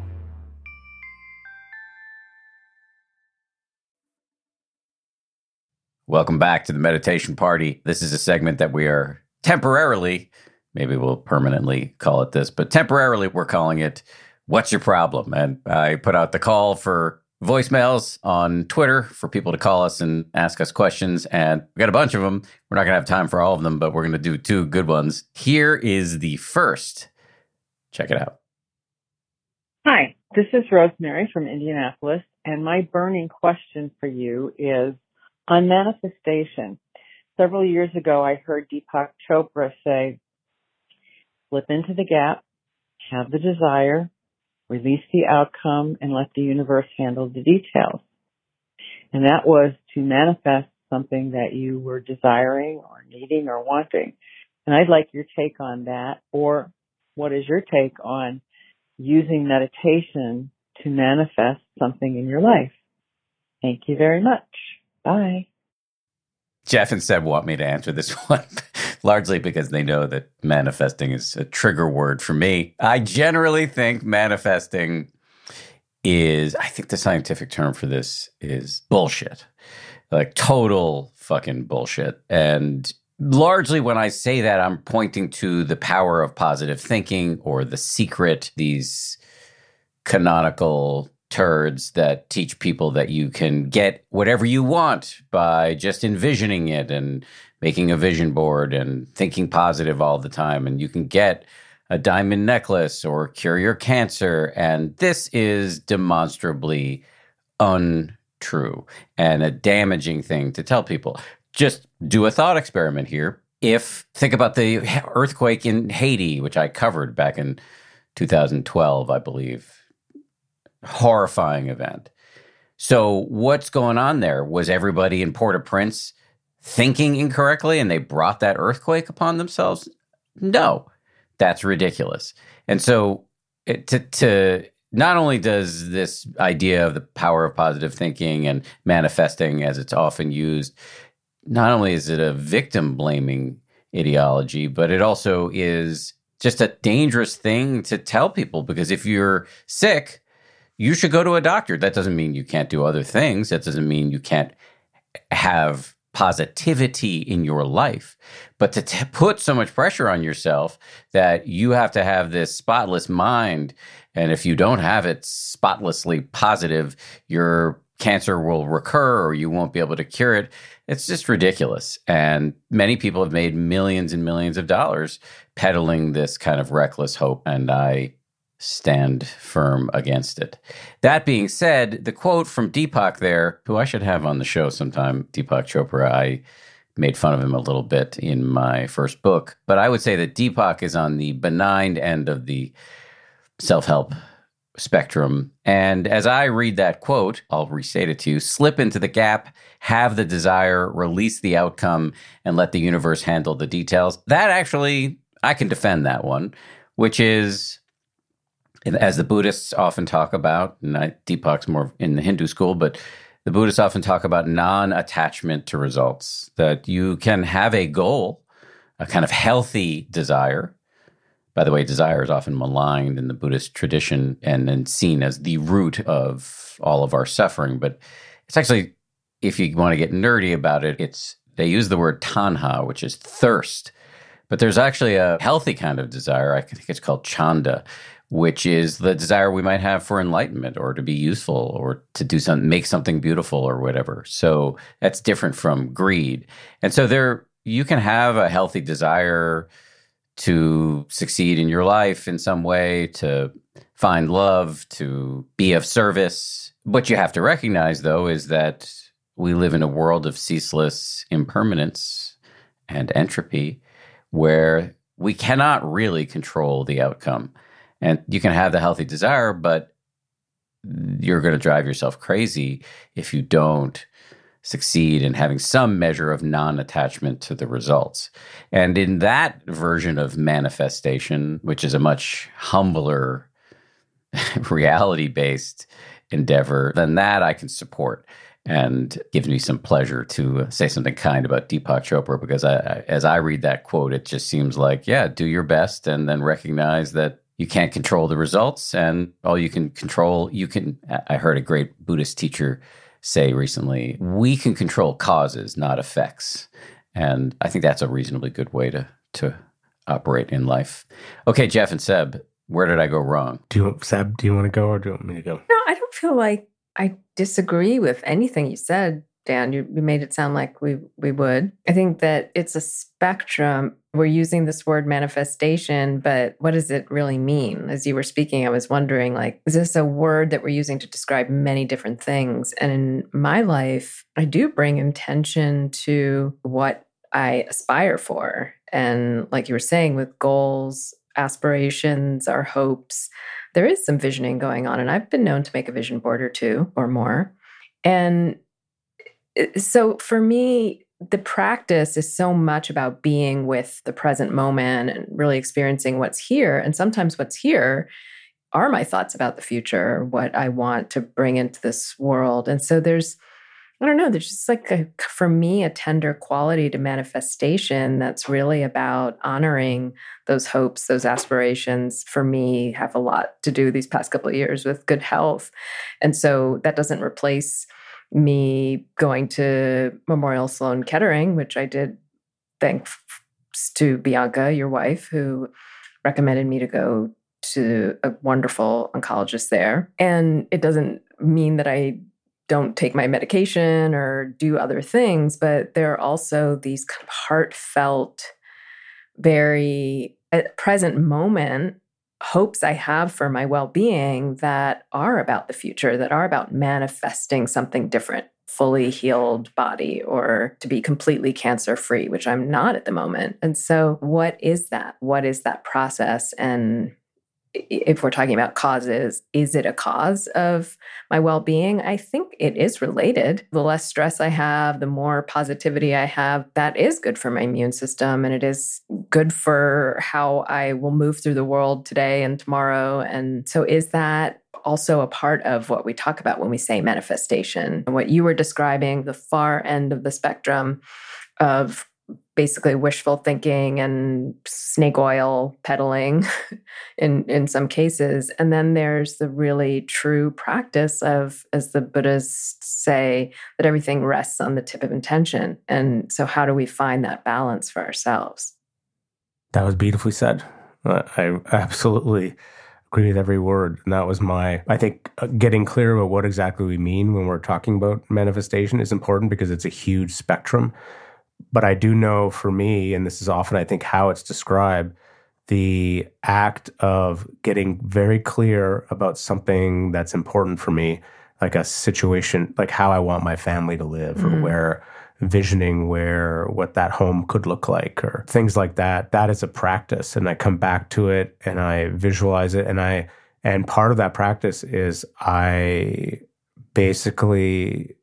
Welcome back to the Meditation Party. This is a segment that we are temporarily, maybe we'll permanently call it this, but temporarily we're calling it What's Your Problem? And I put out the call for voicemails on Twitter for people to call us and ask us questions. And we got a bunch of them. We're not going to have time for all of them, but we're going to do two good ones. Here is the first. Check it out. Hi, this is Rosemary from Indianapolis. And my burning question for you is on manifestation. Several years ago, I heard Deepak Chopra say, slip into the gap, have the desire, release the outcome, and let the universe handle the details. And that was to manifest something that you were desiring or needing or wanting. And I'd like your take on that, or what is your take on using meditation to manifest something in your life? Thank you very much. Bye. Jeff and Seb want me to answer this one, largely because they know that manifesting is a trigger word for me. I generally think manifesting is, I think the scientific term for this is bullshit. Like total fucking bullshit. And largely when I say that, I'm pointing to the power of positive thinking or The Secret, these canonical turds that teach people that you can get whatever you want by just envisioning it and making a vision board and thinking positive all the time. And you can get a diamond necklace or cure your cancer. And this is demonstrably untrue and a damaging thing to tell people. Just do a thought experiment here. Think about the earthquake in Haiti, which I covered back in 2012, I believe. Horrifying event. So what's going on there? Was everybody in Port-au-Prince thinking incorrectly and they brought that earthquake upon themselves? No, that's ridiculous. And so to not only does this idea of the power of positive thinking and manifesting as it's often used, not only is it a victim blaming ideology, but it also is just a dangerous thing to tell people, because if you're sick, you should go to a doctor. That doesn't mean you can't do other things. That doesn't mean you can't have positivity in your life. But to put so much pressure on yourself that you have to have this spotless mind, and if you don't have it spotlessly positive, your cancer will recur or you won't be able to cure it. It's just ridiculous. And many people have made millions and millions of dollars peddling this kind of reckless hope. And I stand firm against it. That being said, the quote from Deepak there, who I should have on the show sometime, Deepak Chopra, I made fun of him a little bit in my first book, but I would say that Deepak is on the benign end of the self-help spectrum. And as I read that quote, I'll restate it to you: slip into the gap, have the desire, release the outcome, and let the universe handle the details. That actually, I can defend that one, which is, as the Buddhists often talk about, and Deepak's more in the Hindu school, but the Buddhists often talk about non-attachment to results, that you can have a goal, a kind of healthy desire. By the way, desire is often maligned in the Buddhist tradition and then seen as the root of all of our suffering. But it's actually, if you want to get nerdy about it, they use the word tanha, which is thirst. But there's actually a healthy kind of desire. I think it's called chanda, which is the desire we might have for enlightenment or to be useful or to do something, make something beautiful or whatever. So that's different from greed. And so you can have a healthy desire to succeed in your life in some way, to find love, to be of service. What you have to recognize, though, is that we live in a world of ceaseless impermanence and entropy where we cannot really control the outcome. And you can have the healthy desire, but you're going to drive yourself crazy if you don't succeed and having some measure of non-attachment to the results. And in that version of manifestation, which is a much humbler reality-based endeavor, then that I can support and gives me some pleasure to say something kind about Deepak Chopra, because as I read that quote, it just seems like, yeah, do your best and then recognize that you can't control the results, and all you can control, I heard a great Buddhist teacher say recently, we can control causes, not effects. And I think that's a reasonably good way to operate in life. Okay, Jeff and Seb, where did I go wrong? Seb, do you want to go or do you want me to go? No, I don't feel like I disagree with anything you said, Dan. You made it sound like we would. I think that it's a spectrum. We're using this word manifestation, but what does it really mean? As you were speaking, I was wondering, like, is this a word that we're using to describe many different things? And in my life, I do bring intention to what I aspire for. And like you were saying, with goals, aspirations, our hopes, there is some visioning going on. And I've been known to make a vision board or two or more. And so for me, the practice is so much about being with the present moment and really experiencing what's here. And sometimes what's here are my thoughts about the future, what I want to bring into this world. And so there's just like, for me, a tender quality to manifestation that's really about honoring those hopes, those aspirations. For me, have a lot to do these past couple of years with good health. And so that doesn't replace me going to Memorial Sloan Kettering, which I did thanks to Bianca, your wife, who recommended me to go to a wonderful oncologist there. And it doesn't mean that I don't take my medication or do other things, but there are also these kind of heartfelt, very at present moment hopes I have for my well-being that are about the future, that are about manifesting something different, fully healed body, or to be completely cancer-free, which I'm not at the moment. And so what is that? What is that process? And if we're talking about causes, is it a cause of my well-being? I think it is related. The less stress I have, the more positivity I have, that is good for my immune system. And it is good for how I will move through the world today and tomorrow. And so is that also a part of what we talk about when we say manifestation? And what you were describing, the far end of the spectrum of basically wishful thinking and snake oil peddling in some cases. And then there's the really true practice of, as the Buddhists say, that everything rests on the tip of intention. And so how do we find that balance for ourselves? That was beautifully said. I absolutely agree with every word. And that was I think getting clear about what exactly we mean when we're talking about manifestation is important, because it's a huge spectrum. But I do know for me, and this is often, I think, how it's described, the act of getting very clear about something that's important for me, like a situation, like how I want my family to live, or visioning what that home could look like, or things like that. That is a practice. And I come back to it and I visualize it. And part of that practice is I pretend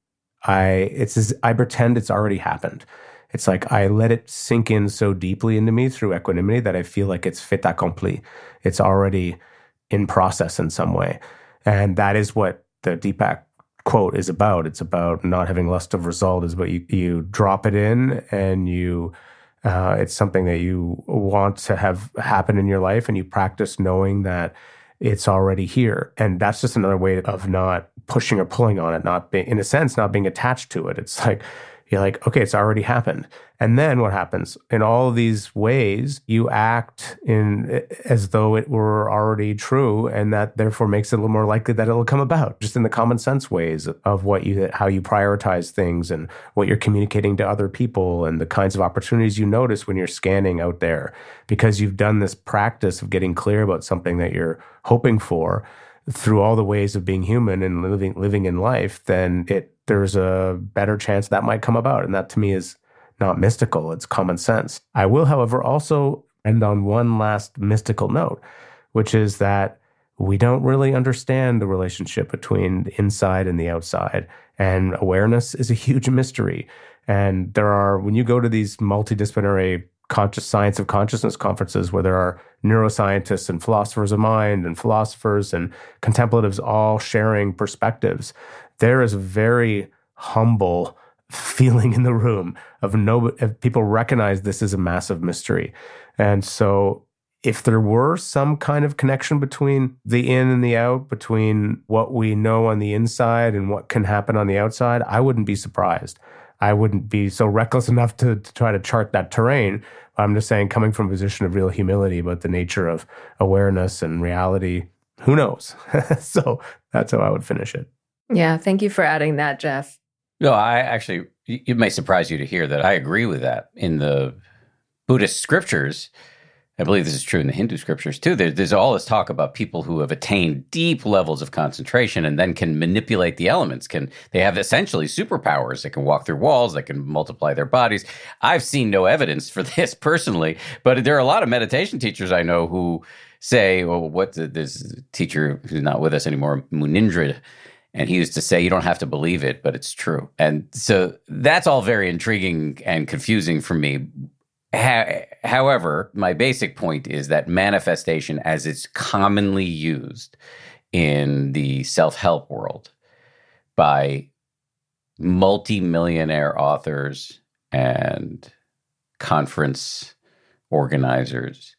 it's already happened. It's like I let it sink in so deeply into me through equanimity that I feel like it's fait accompli. It's already in process in some way. And that is what the Deepak quote is about. It's about not having lust of result. Is what you drop it in, and it's something that you want to have happen in your life, and you practice knowing that it's already here. And that's just another way of not pushing or pulling on it, not being attached to it. It's like, you're like, okay, it's already happened. And then what happens? In all of these ways, you act as though it were already true, and that therefore makes it a little more likely that it'll come about, just in the common sense ways of how you prioritize things and what you're communicating to other people and the kinds of opportunities you notice when you're scanning out there. Because you've done this practice of getting clear about something that you're hoping for through all the ways of being human and living in life, then there's a better chance that might come about. And that to me is not mystical, it's common sense. I will, however, also end on one last mystical note, which is that we don't really understand the relationship between the inside and the outside. And awareness is a huge mystery. And when you go to these multidisciplinary science of consciousness conferences where there are neuroscientists and philosophers of mind and philosophers and contemplatives all sharing perspectives, there is a very humble feeling in the room of people recognize this is a massive mystery. And so if there were some kind of connection between the in and the out, between what we know on the inside and what can happen on the outside, I wouldn't be surprised. I wouldn't be so reckless enough to try to chart that terrain. I'm just saying, coming from a position of real humility about the nature of awareness and reality, who knows? So that's how I would finish it. Yeah, thank you for adding that, Jeff. No, it may surprise you to hear that I agree with that. In the Buddhist scriptures, I believe this is true in the Hindu scriptures too, there's all this talk about people who have attained deep levels of concentration and then can manipulate the elements. They have essentially superpowers. They can walk through walls. They can multiply their bodies. I've seen no evidence for this personally, but there are a lot of meditation teachers I know who say, there's a teacher who's not with us anymore, Munindra, and he used to say, you don't have to believe it, but it's true. And so that's all very intriguing and confusing for me. However, my basic point is that manifestation, as it's commonly used in the self-help world by multi-millionaire authors and conference organizers,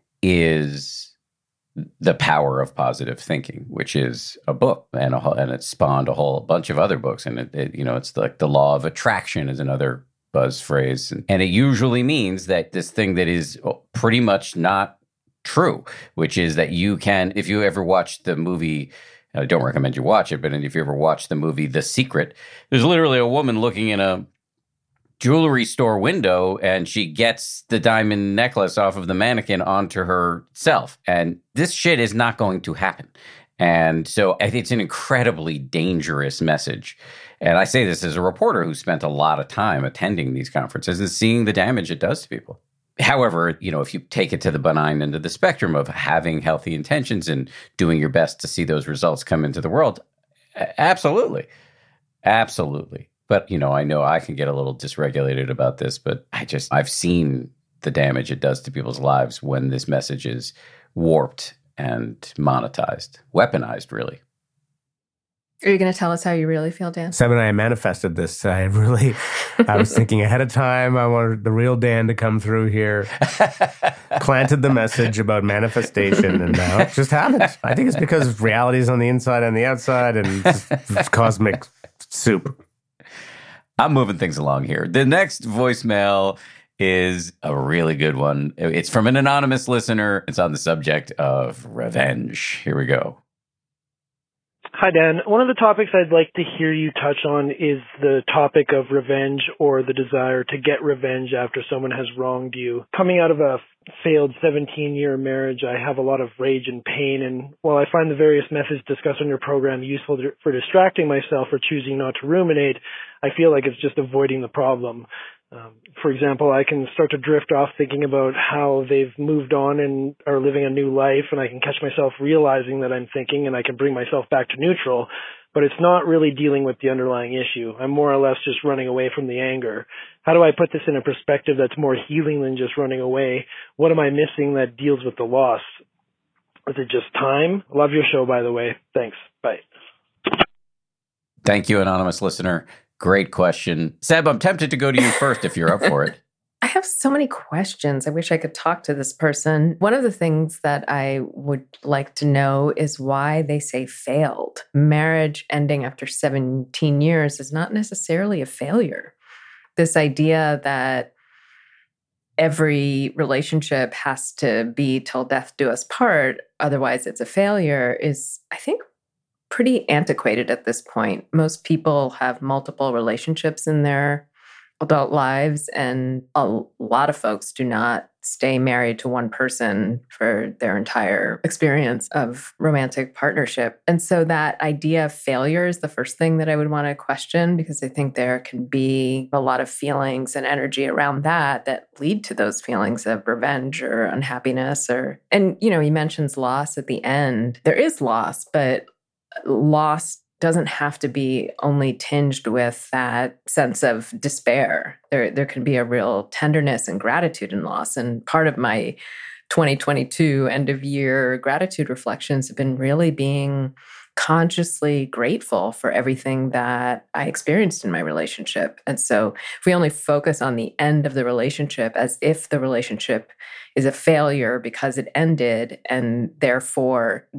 is The Power of Positive Thinking, which is a book, and it spawned a whole bunch of other books. And it's like the law of attraction is another buzz phrase. And it usually means that this thing that is pretty much not true, which is that you can, if you ever watch the movie, I don't recommend you watch it, but if you ever watch the movie The Secret, there's literally a woman looking in a jewelry store window and she gets the diamond necklace off of the mannequin onto herself. And this shit is not going to happen. And so I think it's an incredibly dangerous message. And I say this as a reporter who spent a lot of time attending these conferences and seeing the damage it does to people. However, if you take it to the benign end of the spectrum of having healthy intentions and doing your best to see those results come into the world, absolutely. Absolutely. But, I know I can get a little dysregulated about this, but I've seen the damage it does to people's lives when this message is warped and monetized, weaponized, really. Are you going to tell us how you really feel, Dan? Seb and I manifested this. I was thinking ahead of time. I wanted the real Dan to come through here, planted the message about manifestation, and now it just happens. I think it's because reality is on the inside and the outside, and it's cosmic soup. I'm moving things along here. The next voicemail is a really good one. It's from an anonymous listener. It's on the subject of revenge. Here we go. Hi, Dan. One of the topics I'd like to hear you touch on is the topic of revenge, or the desire to get revenge after someone has wronged you. Coming out of a failed 17-year marriage, I have a lot of rage and pain, and while I find the various methods discussed on your program useful for distracting myself or choosing not to ruminate, I feel like it's just avoiding the problem. For example, I can start to drift off thinking about how they've moved on and are living a new life, and I can catch myself realizing that I'm thinking, and I can bring myself back to neutral, but it's not really dealing with the underlying issue. I'm more or less just running away from the anger. How do I put this in a perspective that's more healing than just running away? What am I missing that deals with the loss? Is it just time? Love your show, by the way. Thanks. Bye. Thank you, anonymous listener. Great question. Seb, I'm tempted to go to you first if you're up for it. I have so many questions. I wish I could talk to this person. One of the things that I would like to know is why they say failed. Marriage ending after 17 years is not necessarily a failure. This idea that every relationship has to be till death do us part, otherwise it's a failure, is, I think, pretty antiquated at this point. Most people have multiple relationships in their adult lives, and a lot of folks do not stay married to one person for their entire experience of romantic partnership. And so that idea of failure is the first thing that I would want to question, because I think there can be a lot of feelings and energy around that lead to those feelings of revenge or unhappiness. And he mentions loss at the end. There is loss, but loss doesn't have to be only tinged with that sense of despair. There can be a real tenderness and gratitude in loss. And part of my 2022 end of year gratitude reflections have been really being consciously grateful for everything that I experienced in my relationship. And so if we only focus on the end of the relationship as if the relationship is a failure because it ended, and therefore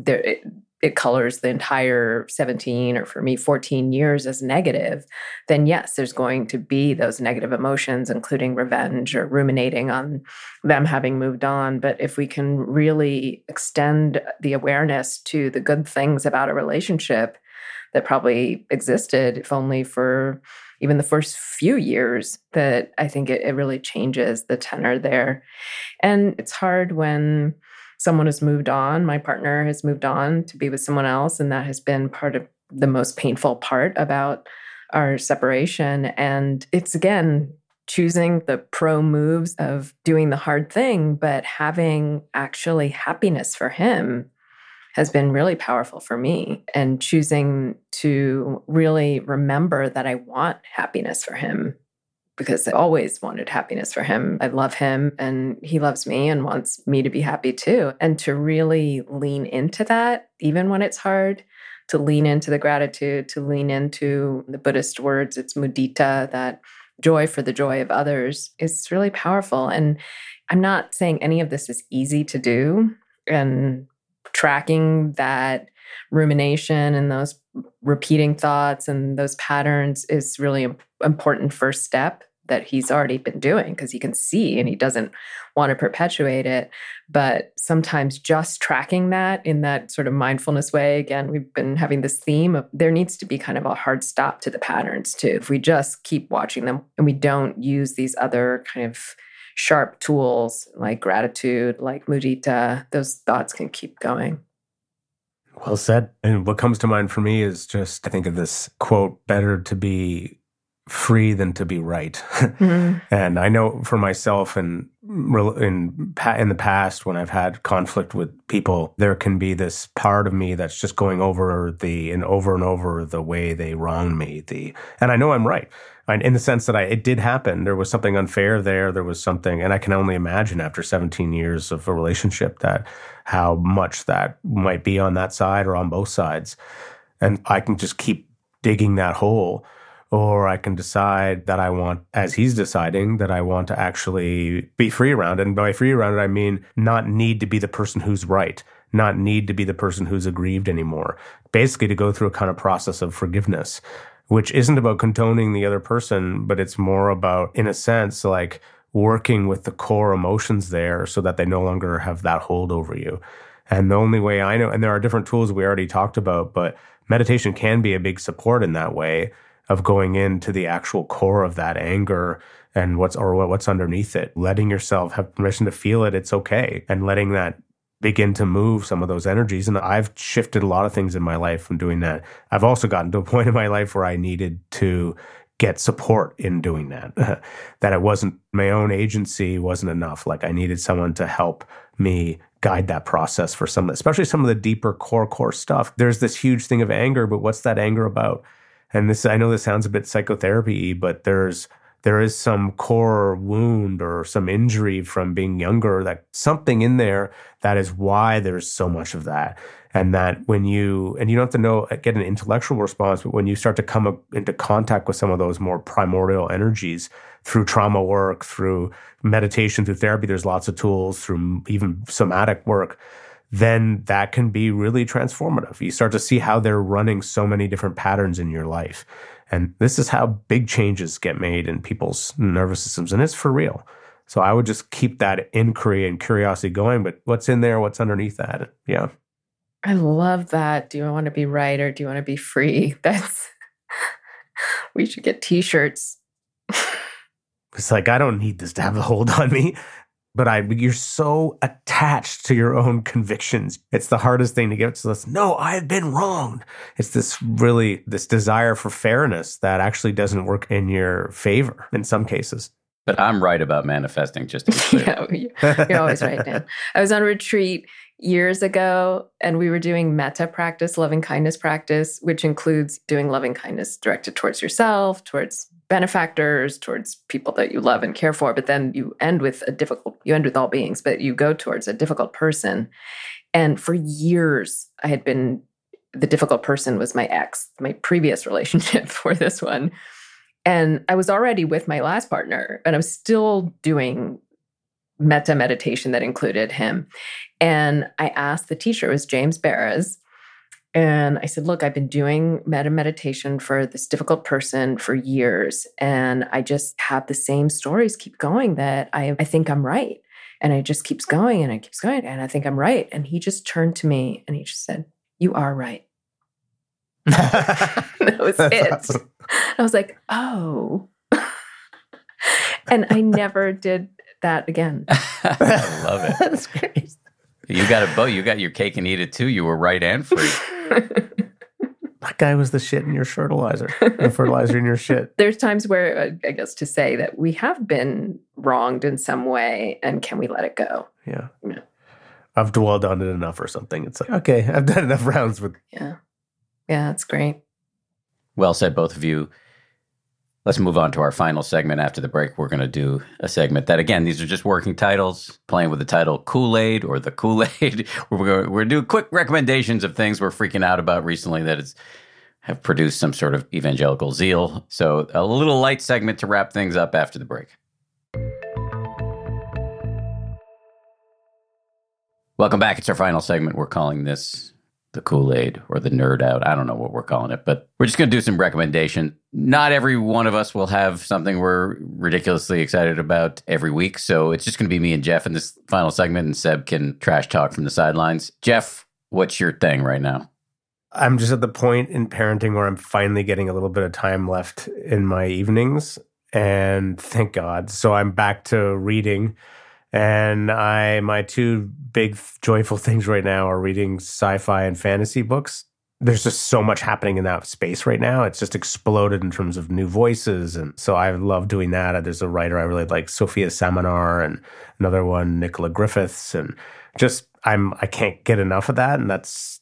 it colors the entire 17, or for me, 14 years as negative, then yes, there's going to be those negative emotions, including revenge or ruminating on them having moved on. But if we can really extend the awareness to the good things about a relationship that probably existed, if only for even the first few years, that I think it really changes the tenor there. And it's hard when someone has moved on, my partner has moved on to be with someone else, and that has been part of the most painful part about our separation. And it's, again, choosing the pro moves of doing the hard thing, but having actually happiness for him has been really powerful for me, and choosing to really remember that I want happiness for him, because I always wanted happiness for him. I love him and he loves me and wants me to be happy too. And to really lean into that, even when it's hard, to lean into the gratitude, to lean into the Buddhist words, it's mudita, that joy for the joy of others, is really powerful. And I'm not saying any of this is easy to do, and tracking that rumination and those repeating thoughts and those patterns is really an important first step that he's already been doing, because he can see and he doesn't want to perpetuate it. But sometimes just tracking that in that sort of mindfulness way, again, we've been having this theme of there needs to be kind of a hard stop to the patterns too. If we just keep watching them and we don't use these other kind of sharp tools like gratitude, like mudita, those thoughts can keep going. Well said. And what comes to mind for me is just, I think of this quote, better to be free than to be right. Mm-hmm. And I know for myself, in the past, when I've had conflict with people, there can be this part of me that's just going over and over the way they wronged me. And I know I'm right. In the sense that it did happen. There was something unfair there. There was something, and I can only imagine after 17 years of a relationship that how much that might be on that side or on both sides. And I can just keep digging that hole, or I can decide that I want, as he's deciding, that I want to actually be free around it. And by free around it, I mean not need to be the person who's right, not need to be the person who's aggrieved anymore. Basically to go through a kind of process of forgiveness, which isn't about condoning the other person, but it's more about, in a sense, like working with the core emotions there so that they no longer have that hold over you. And the only way I know, and there are different tools we already talked about, but meditation can be a big support in that way of going into the actual core of that anger and what's underneath it, letting yourself have permission to feel it. It's okay. And letting that begin to move some of those energies. And I've shifted a lot of things in my life from doing that. I've also gotten to a point in my life where I needed to get support in doing that, that it wasn't, my own agency wasn't enough. Like I needed someone to help me guide that process for especially some of the deeper core stuff. There's this huge thing of anger, but what's that anger about? And I know this sounds a bit psychotherapy-y, but there is some core wound or some injury from being younger, that something in there that is why there's so much of that. And that you don't have to get an intellectual response, but when you start to come into contact with some of those more primordial energies through trauma work, through meditation, through therapy, there's lots of tools, through even somatic work, then that can be really transformative. You start to see how they're running so many different patterns in your life. And this is how big changes get made in people's nervous systems. And it's for real. So I would just keep that inquiry and curiosity going. But what's in there? What's underneath that? Yeah. I love that. Do you want to be right or do you want to be free? We should get t-shirts. It's like, I don't need this to have a hold on me. but you're so attached to your own convictions. It's the hardest thing to get to this. No, I've been wronged. It's this desire for fairness that actually doesn't work in your favor in some cases. But I'm right about manifesting, just to be clear. Yeah, you're always right, Dan. I was on a retreat years ago, and we were doing metta practice, loving kindness practice, which includes doing loving kindness directed towards yourself, towards benefactors, towards people that you love and care for. But then you end with all beings, but you go towards a difficult person. And for years, the difficult person was my ex, my previous relationship for this one. And I was already with my last partner, and I was still doing metta meditation that included him. And I asked the teacher, it was James Baraz, and I said, look, I've been doing metta meditation for this difficult person for years, and I just have the same stories keep going that I think I'm right. And it just keeps going, and it keeps going, and I think I'm right. And he just turned to me, and he just said, you are right. That was it. I was like, oh. And I never did that again. I love it. That's great. You got it both. You got your cake and eat it too. You were right and free. That guy was the shit in your fertilizer. The fertilizer in your shit. There's times where, I guess, to say that we have been wronged in some way, and can we let it go? Yeah. I've dwelled on it enough or something. It's like, okay, I've done enough rounds with. Yeah, that's great. Well said, both of you. Let's move on to our final segment. After the break, we're going to do a segment that, again, these are just working titles, playing with the title Kool-Aid or the Kool-Aid. We're going to do quick recommendations of things we're freaking out about recently that have produced some sort of evangelical zeal. So a little light segment to wrap things up after the break. Welcome back. It's our final segment. We're calling this the Kool-Aid or the Nerd Out. I don't know what we're calling it, but we're just going to do some recommendation. Not every one of us will have something we're ridiculously excited about every week. So it's just going to be me and Jeff in this final segment, and Seb can trash talk from the sidelines. Jeff, what's your thing right now? I'm just at the point in parenting where I'm finally getting a little bit of time left in my evenings, and thank God. So I'm back to reading. And my two big joyful things right now are reading sci-fi and fantasy books. There's just so much happening in that space right now. It's just exploded in terms of new voices. And so I love doing that. There's a writer I really like, Sophia Samanar, and another one, Nicola Griffiths. And just, I can't get enough of that. And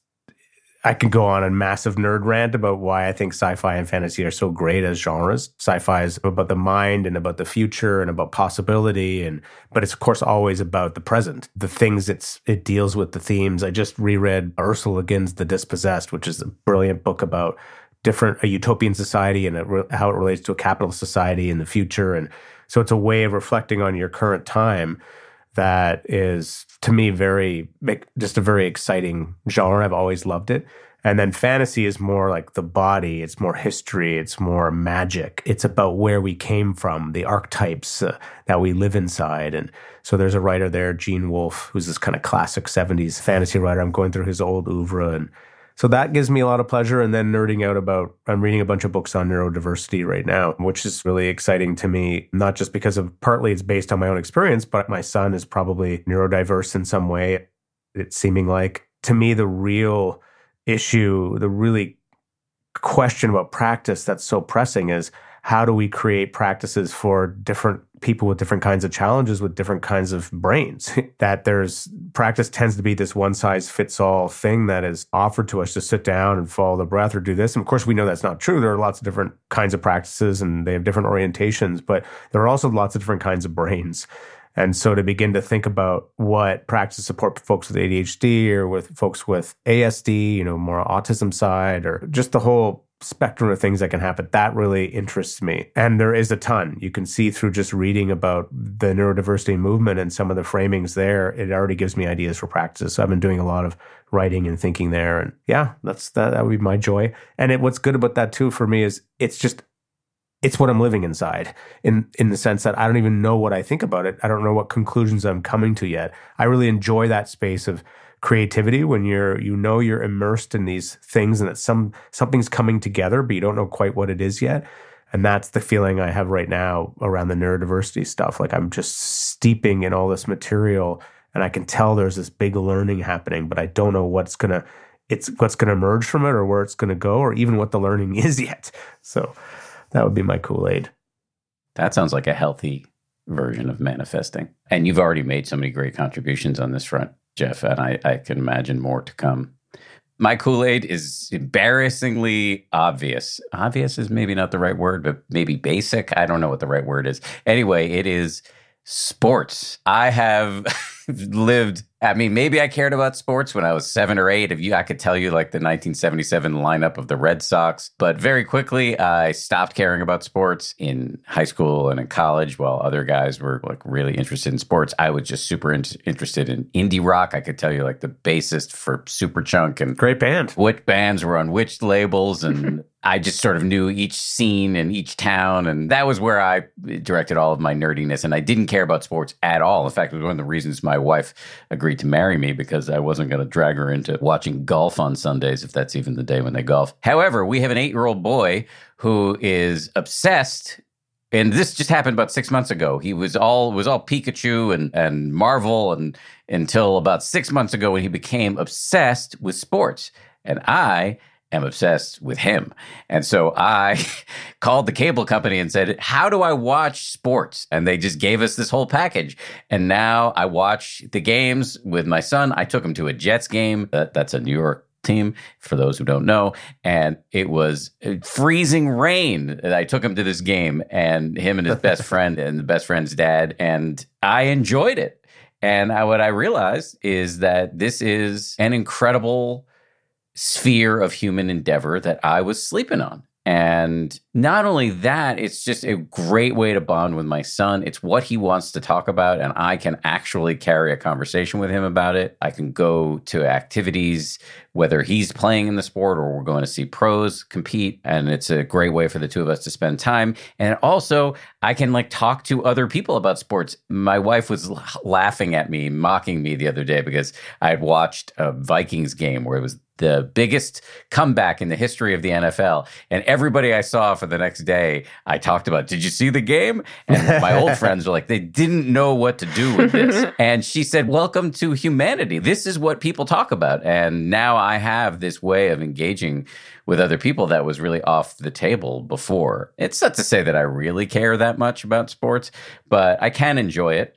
I can go on a massive nerd rant about why I think sci-fi and fantasy are so great as genres. Sci-fi is about the mind and about the future and about possibility, but it's of course always about the present, the things it deals with, the themes. I just reread Ursula Le Guin's The Dispossessed, which is a brilliant book about a utopian society and how it relates to a capitalist society in the future. And so it's a way of reflecting on your current time that is, to me, just a very exciting genre. I've always loved it. And then fantasy is more like the body. It's more history. It's more magic. It's about where we came from, the archetypes that we live inside. And so there's a writer there, Gene Wolfe, who's this kind of classic 70s fantasy writer. I'm going through his old oeuvre. And so that gives me a lot of pleasure. And then nerding out I'm reading a bunch of books on neurodiversity right now, which is really exciting to me, not just because of partly it's based on my own experience, but my son is probably neurodiverse in some way. It's seeming like, to me, the real issue, the really question about practice that's so pressing is, how do we create practices for different people with different kinds of challenges, with different kinds of brains? That practice tends to be this one-size-fits-all thing that is offered to us to sit down and follow the breath or do this. And of course, we know that's not true. There are lots of different kinds of practices and they have different orientations, but there are also lots of different kinds of brains. And so to begin to think about what practice support for folks with ADHD or with folks with ASD, more autism side, or just the whole spectrum of things that can happen, that really interests me. And there is a ton. You can see through just reading about the neurodiversity movement and some of the framings there, it already gives me ideas for practices. So I've been doing a lot of writing and thinking there. And yeah, that would be my joy. And what's good about that too for me is it's what I'm living inside in the sense that I don't even know what I think about it. I don't know what conclusions I'm coming to yet. I really enjoy that space of creativity when you're immersed in these things and that something's coming together, but you don't know quite what it is yet. And that's the feeling I have right now around the neurodiversity stuff. Like I'm just steeping in all this material and I can tell there's this big learning happening, but I don't know what's going to emerge from it or where it's going to go or even what the learning is yet. So that would be my Kool-Aid. That sounds like a healthy version of manifesting. And you've already made so many great contributions on this front, Jeff, and I can imagine more to come. My Kool-Aid is embarrassingly obvious. Obvious is maybe not the right word, but maybe basic. I don't know what the right word is. Anyway, it is sports. I have lived, maybe I cared about sports when I was 7 or 8. I could tell you like the 1977 lineup of the Red Sox, but very quickly I stopped caring about sports in high school and in college while other guys were like really interested in sports. I was just super interested in indie rock. I could tell you like the bassist for Superchunk and great band, what bands were on which labels, and I just sort of knew each scene and each town, and that was where I directed all of my nerdiness, and I didn't care about sports at all. In fact, it was one of the reasons my wife agreed to marry me, because I wasn't going to drag her into watching golf on Sundays, if that's even the day when they golf. However, we have an 8-year-old boy who is obsessed, and this just happened about 6 months ago. He was all Pikachu and Marvel, and until about 6 months ago when he became obsessed with sports. And I am obsessed with him. And so I called the cable company and said, how do I watch sports? And they just gave us this whole package. And now I watch the games with my son. I took him to a Jets game. That's a New York team, for those who don't know. And it was freezing rain. I took him to this game, and him and his best friend and the best friend's dad. And I enjoyed it. And what I realized is that this is an incredible sphere of human endeavor that I was sleeping on. And not only that, it's just a great way to bond with my son. It's what he wants to talk about, and I can actually carry a conversation with him about it. I can go to activities, whether he's playing in the sport or we're going to see pros compete, and it's a great way for the two of us to spend time. And also, I can talk to other people about sports. My wife was laughing at me, mocking me the other day because I had watched a Vikings game where it was the biggest comeback in the history of the NFL. And everybody I saw for the next day, I talked about, did you see the game? And my old friends were like, they didn't know what to do with this. And she said, welcome to humanity. This is what people talk about. And now I have this way of engaging with other people that was really off the table before. It's not to say that I really care that much about sports, but I can enjoy it.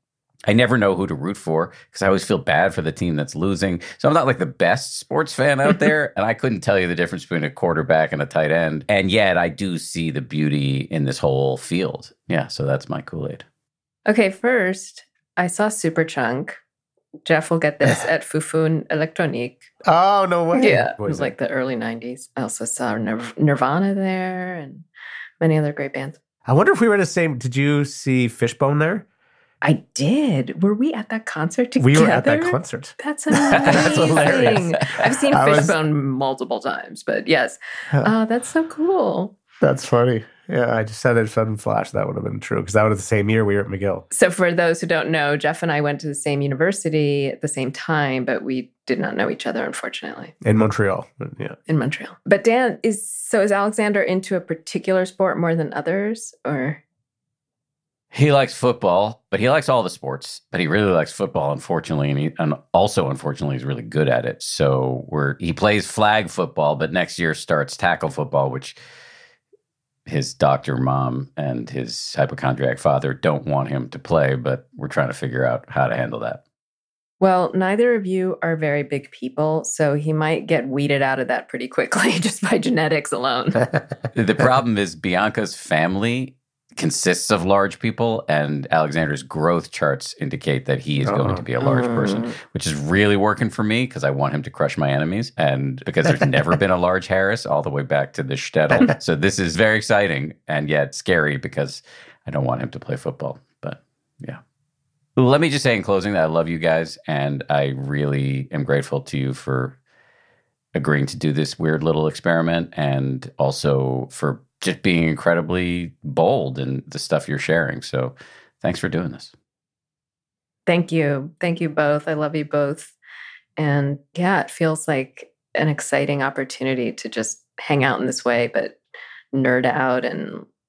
I never know who to root for because I always feel bad for the team that's losing. So I'm not like the best sports fan out there, and I couldn't tell you the difference between a quarterback and a tight end. And yet I do see the beauty in this whole field. Yeah, so that's my Kool-Aid. Okay, first, I saw Superchunk. Jeff will get this at Fufun Electronique. Oh, no way. Yeah, it was like the early 90s. I also saw Nirvana there and many other great bands. I wonder if we were the same. Did you see Fishbone there? I did. Were we at that concert together? We were at that concert. That's amazing. That's hilarious. I've seen Fishbone multiple times, but yes. That's so cool. That's funny. Yeah, I just had a sudden flash that would have been true because that was the same year we were at McGill. So for those who don't know, Jeff and I went to the same university at the same time, but we did not know each other, unfortunately. In Montreal, yeah. In Montreal. But Dan, is Alexander into a particular sport more than others, or? He likes football, but he likes all the sports. But he really likes football, unfortunately, and also, unfortunately, he's really good at it. So he plays flag football, but next year starts tackle football, which his doctor mom and his hypochondriac father don't want him to play, but we're trying to figure out how to handle that. Well, neither of you are very big people, so he might get weeded out of that pretty quickly just by genetics alone. The problem is Bianca's family consists of large people, and Alexander's growth charts indicate that he is going to be a large person, which is really working for me because I want him to crush my enemies, and because there's never been a large Harris all the way back to the shtetl. So this is very exciting and yet scary because I don't want him to play football. But yeah. Let me just say in closing that I love you guys, and I really am grateful to you for agreeing to do this weird little experiment, and also for just being incredibly bold in the stuff you're sharing. So thanks for doing this. Thank you. Thank you both. I love you both. And yeah, it feels like an exciting opportunity to just hang out in this way, but nerd out and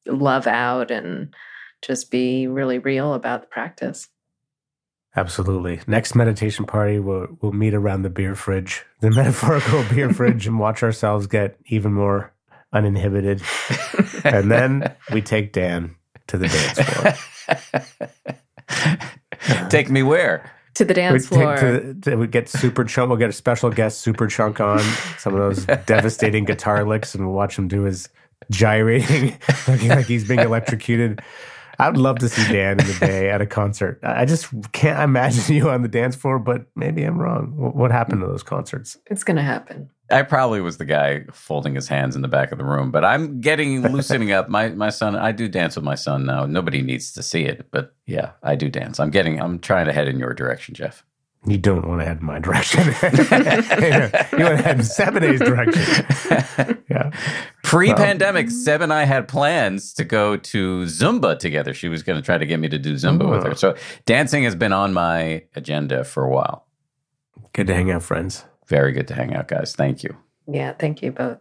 love out and just be really real about the practice. Absolutely. Next meditation party, we'll meet around the beer fridge, the metaphorical beer fridge, and watch ourselves get even more uninhibited. And then we take Dan to the dance floor. Take me where? To the dance floor. We get Super Chunk. We'll get a special guest, Super Chunk, on some of those devastating guitar licks, and we'll watch him do his gyrating, looking like he's being electrocuted. I would love to see Dan in the day at a concert. I just can't imagine you on the dance floor, but maybe I'm wrong. What happened to those concerts? It's going to happen. I probably was the guy folding his hands in the back of the room, but I'm loosening up. My son, I do dance with my son now. Nobody needs to see it, but yeah, I do dance. I'm trying to head in your direction, Jeff. You don't want to head in my direction. You want to head in Sebene's direction. Yeah. Pre-pandemic, Seb and I had plans to go to Zumba together. She was going to try to get me to do Zumba with her. So dancing has been on my agenda for a while. Good to hang out, friends. Very good to hang out, guys. Thank you. Yeah, thank you both.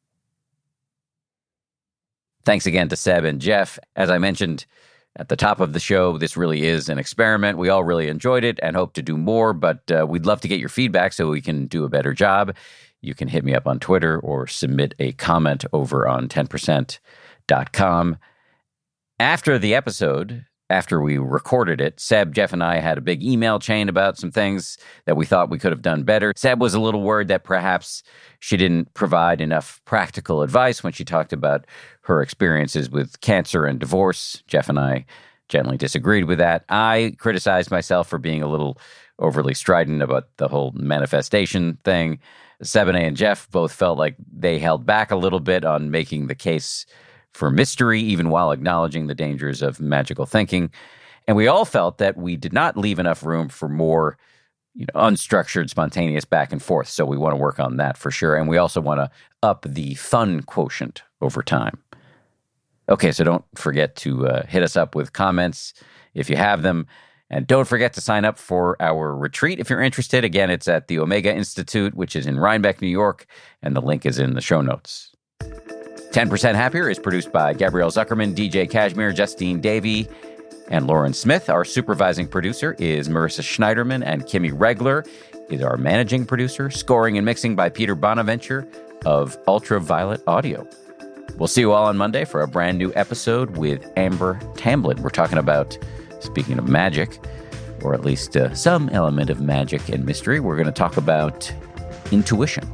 Thanks again to Seb and Jeff. As I mentioned at the top of the show, this really is an experiment. We all really enjoyed it and hope to do more, but we'd love to get your feedback so we can do a better job. You can hit me up on Twitter or submit a comment over on 10%.com. After the episode, after we recorded it, Seb, Jeff, and I had a big email chain about some things that we thought we could have done better. Seb was a little worried that perhaps she didn't provide enough practical advice when she talked about her experiences with cancer and divorce. Jeff and I gently disagreed with that. I criticized myself for being a little overly strident about the whole manifestation thing. Sebene and Jeff both felt like they held back a little bit on making the case for mystery, even while acknowledging the dangers of magical thinking. And we all felt that we did not leave enough room for more, unstructured, spontaneous back and forth. So we want to work on that for sure. And we also want to up the fun quotient over time. Okay, so don't forget to hit us up with comments if you have them. And don't forget to sign up for our retreat if you're interested. Again, it's at the Omega Institute, which is in Rhinebeck, New York, and the link is in the show notes. 10% Happier is produced by Gabrielle Zuckerman, DJ Kashmir, Justine Davey, and Lauren Smith. Our supervising producer is Marissa Schneiderman, and Kimmy Regler is our managing producer. Scoring and mixing by Peter Bonaventure of Ultraviolet Audio. We'll see you all on Monday for a brand new episode with Amber Tamblyn. We're talking about, speaking of magic, or at least some element of magic and mystery, we're going to talk about intuition.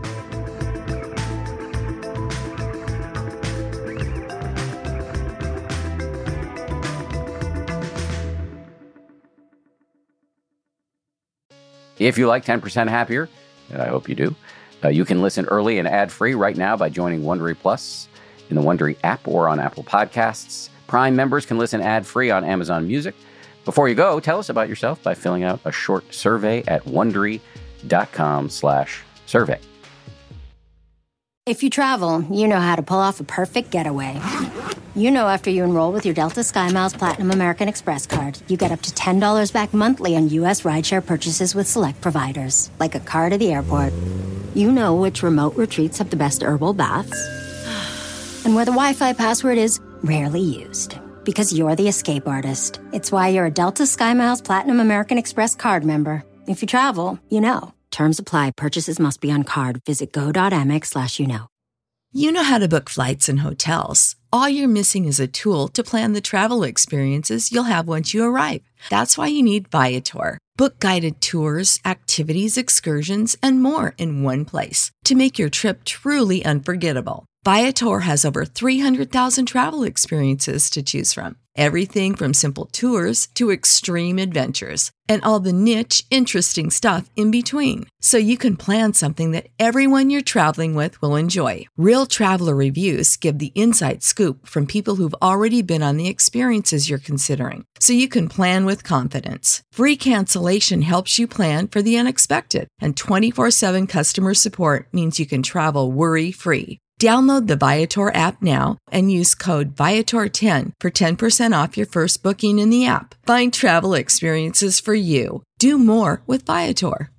If you like 10% Happier, and I hope you do, you can listen early and ad-free right now by joining Wondery Plus in the Wondery app or on Apple Podcasts. Prime members can listen ad-free on Amazon Music. Before you go, tell us about yourself by filling out a short survey at Wondery.com/survey. If you travel, you know how to pull off a perfect getaway. You know after you enroll with your Delta SkyMiles Platinum American Express card, you get up to $10 back monthly on U.S. rideshare purchases with select providers, like a car to the airport. You know which remote retreats have the best herbal baths, and where the Wi-Fi password is rarely used. Because you're the escape artist. It's why you're a Delta SkyMiles Platinum American Express card member. If you travel, you know. Terms apply. Purchases must be on card. Visit go.amex/you-know. You know how to book flights and hotels. All you're missing is a tool to plan the travel experiences you'll have once you arrive. That's why you need Viator. Book guided tours, activities, excursions, and more in one place to make your trip truly unforgettable. Viator has over 300,000 travel experiences to choose from. Everything from simple tours to extreme adventures and all the niche, interesting stuff in between. So you can plan something that everyone you're traveling with will enjoy. Real traveler reviews give the inside scoop from people who've already been on the experiences you're considering. So you can plan with confidence. Free cancellation helps you plan for the unexpected. And 24/7 customer support means you can travel worry-free. Download the Viator app now and use code Viator10 for 10% off your first booking in the app. Find travel experiences for you. Do more with Viator.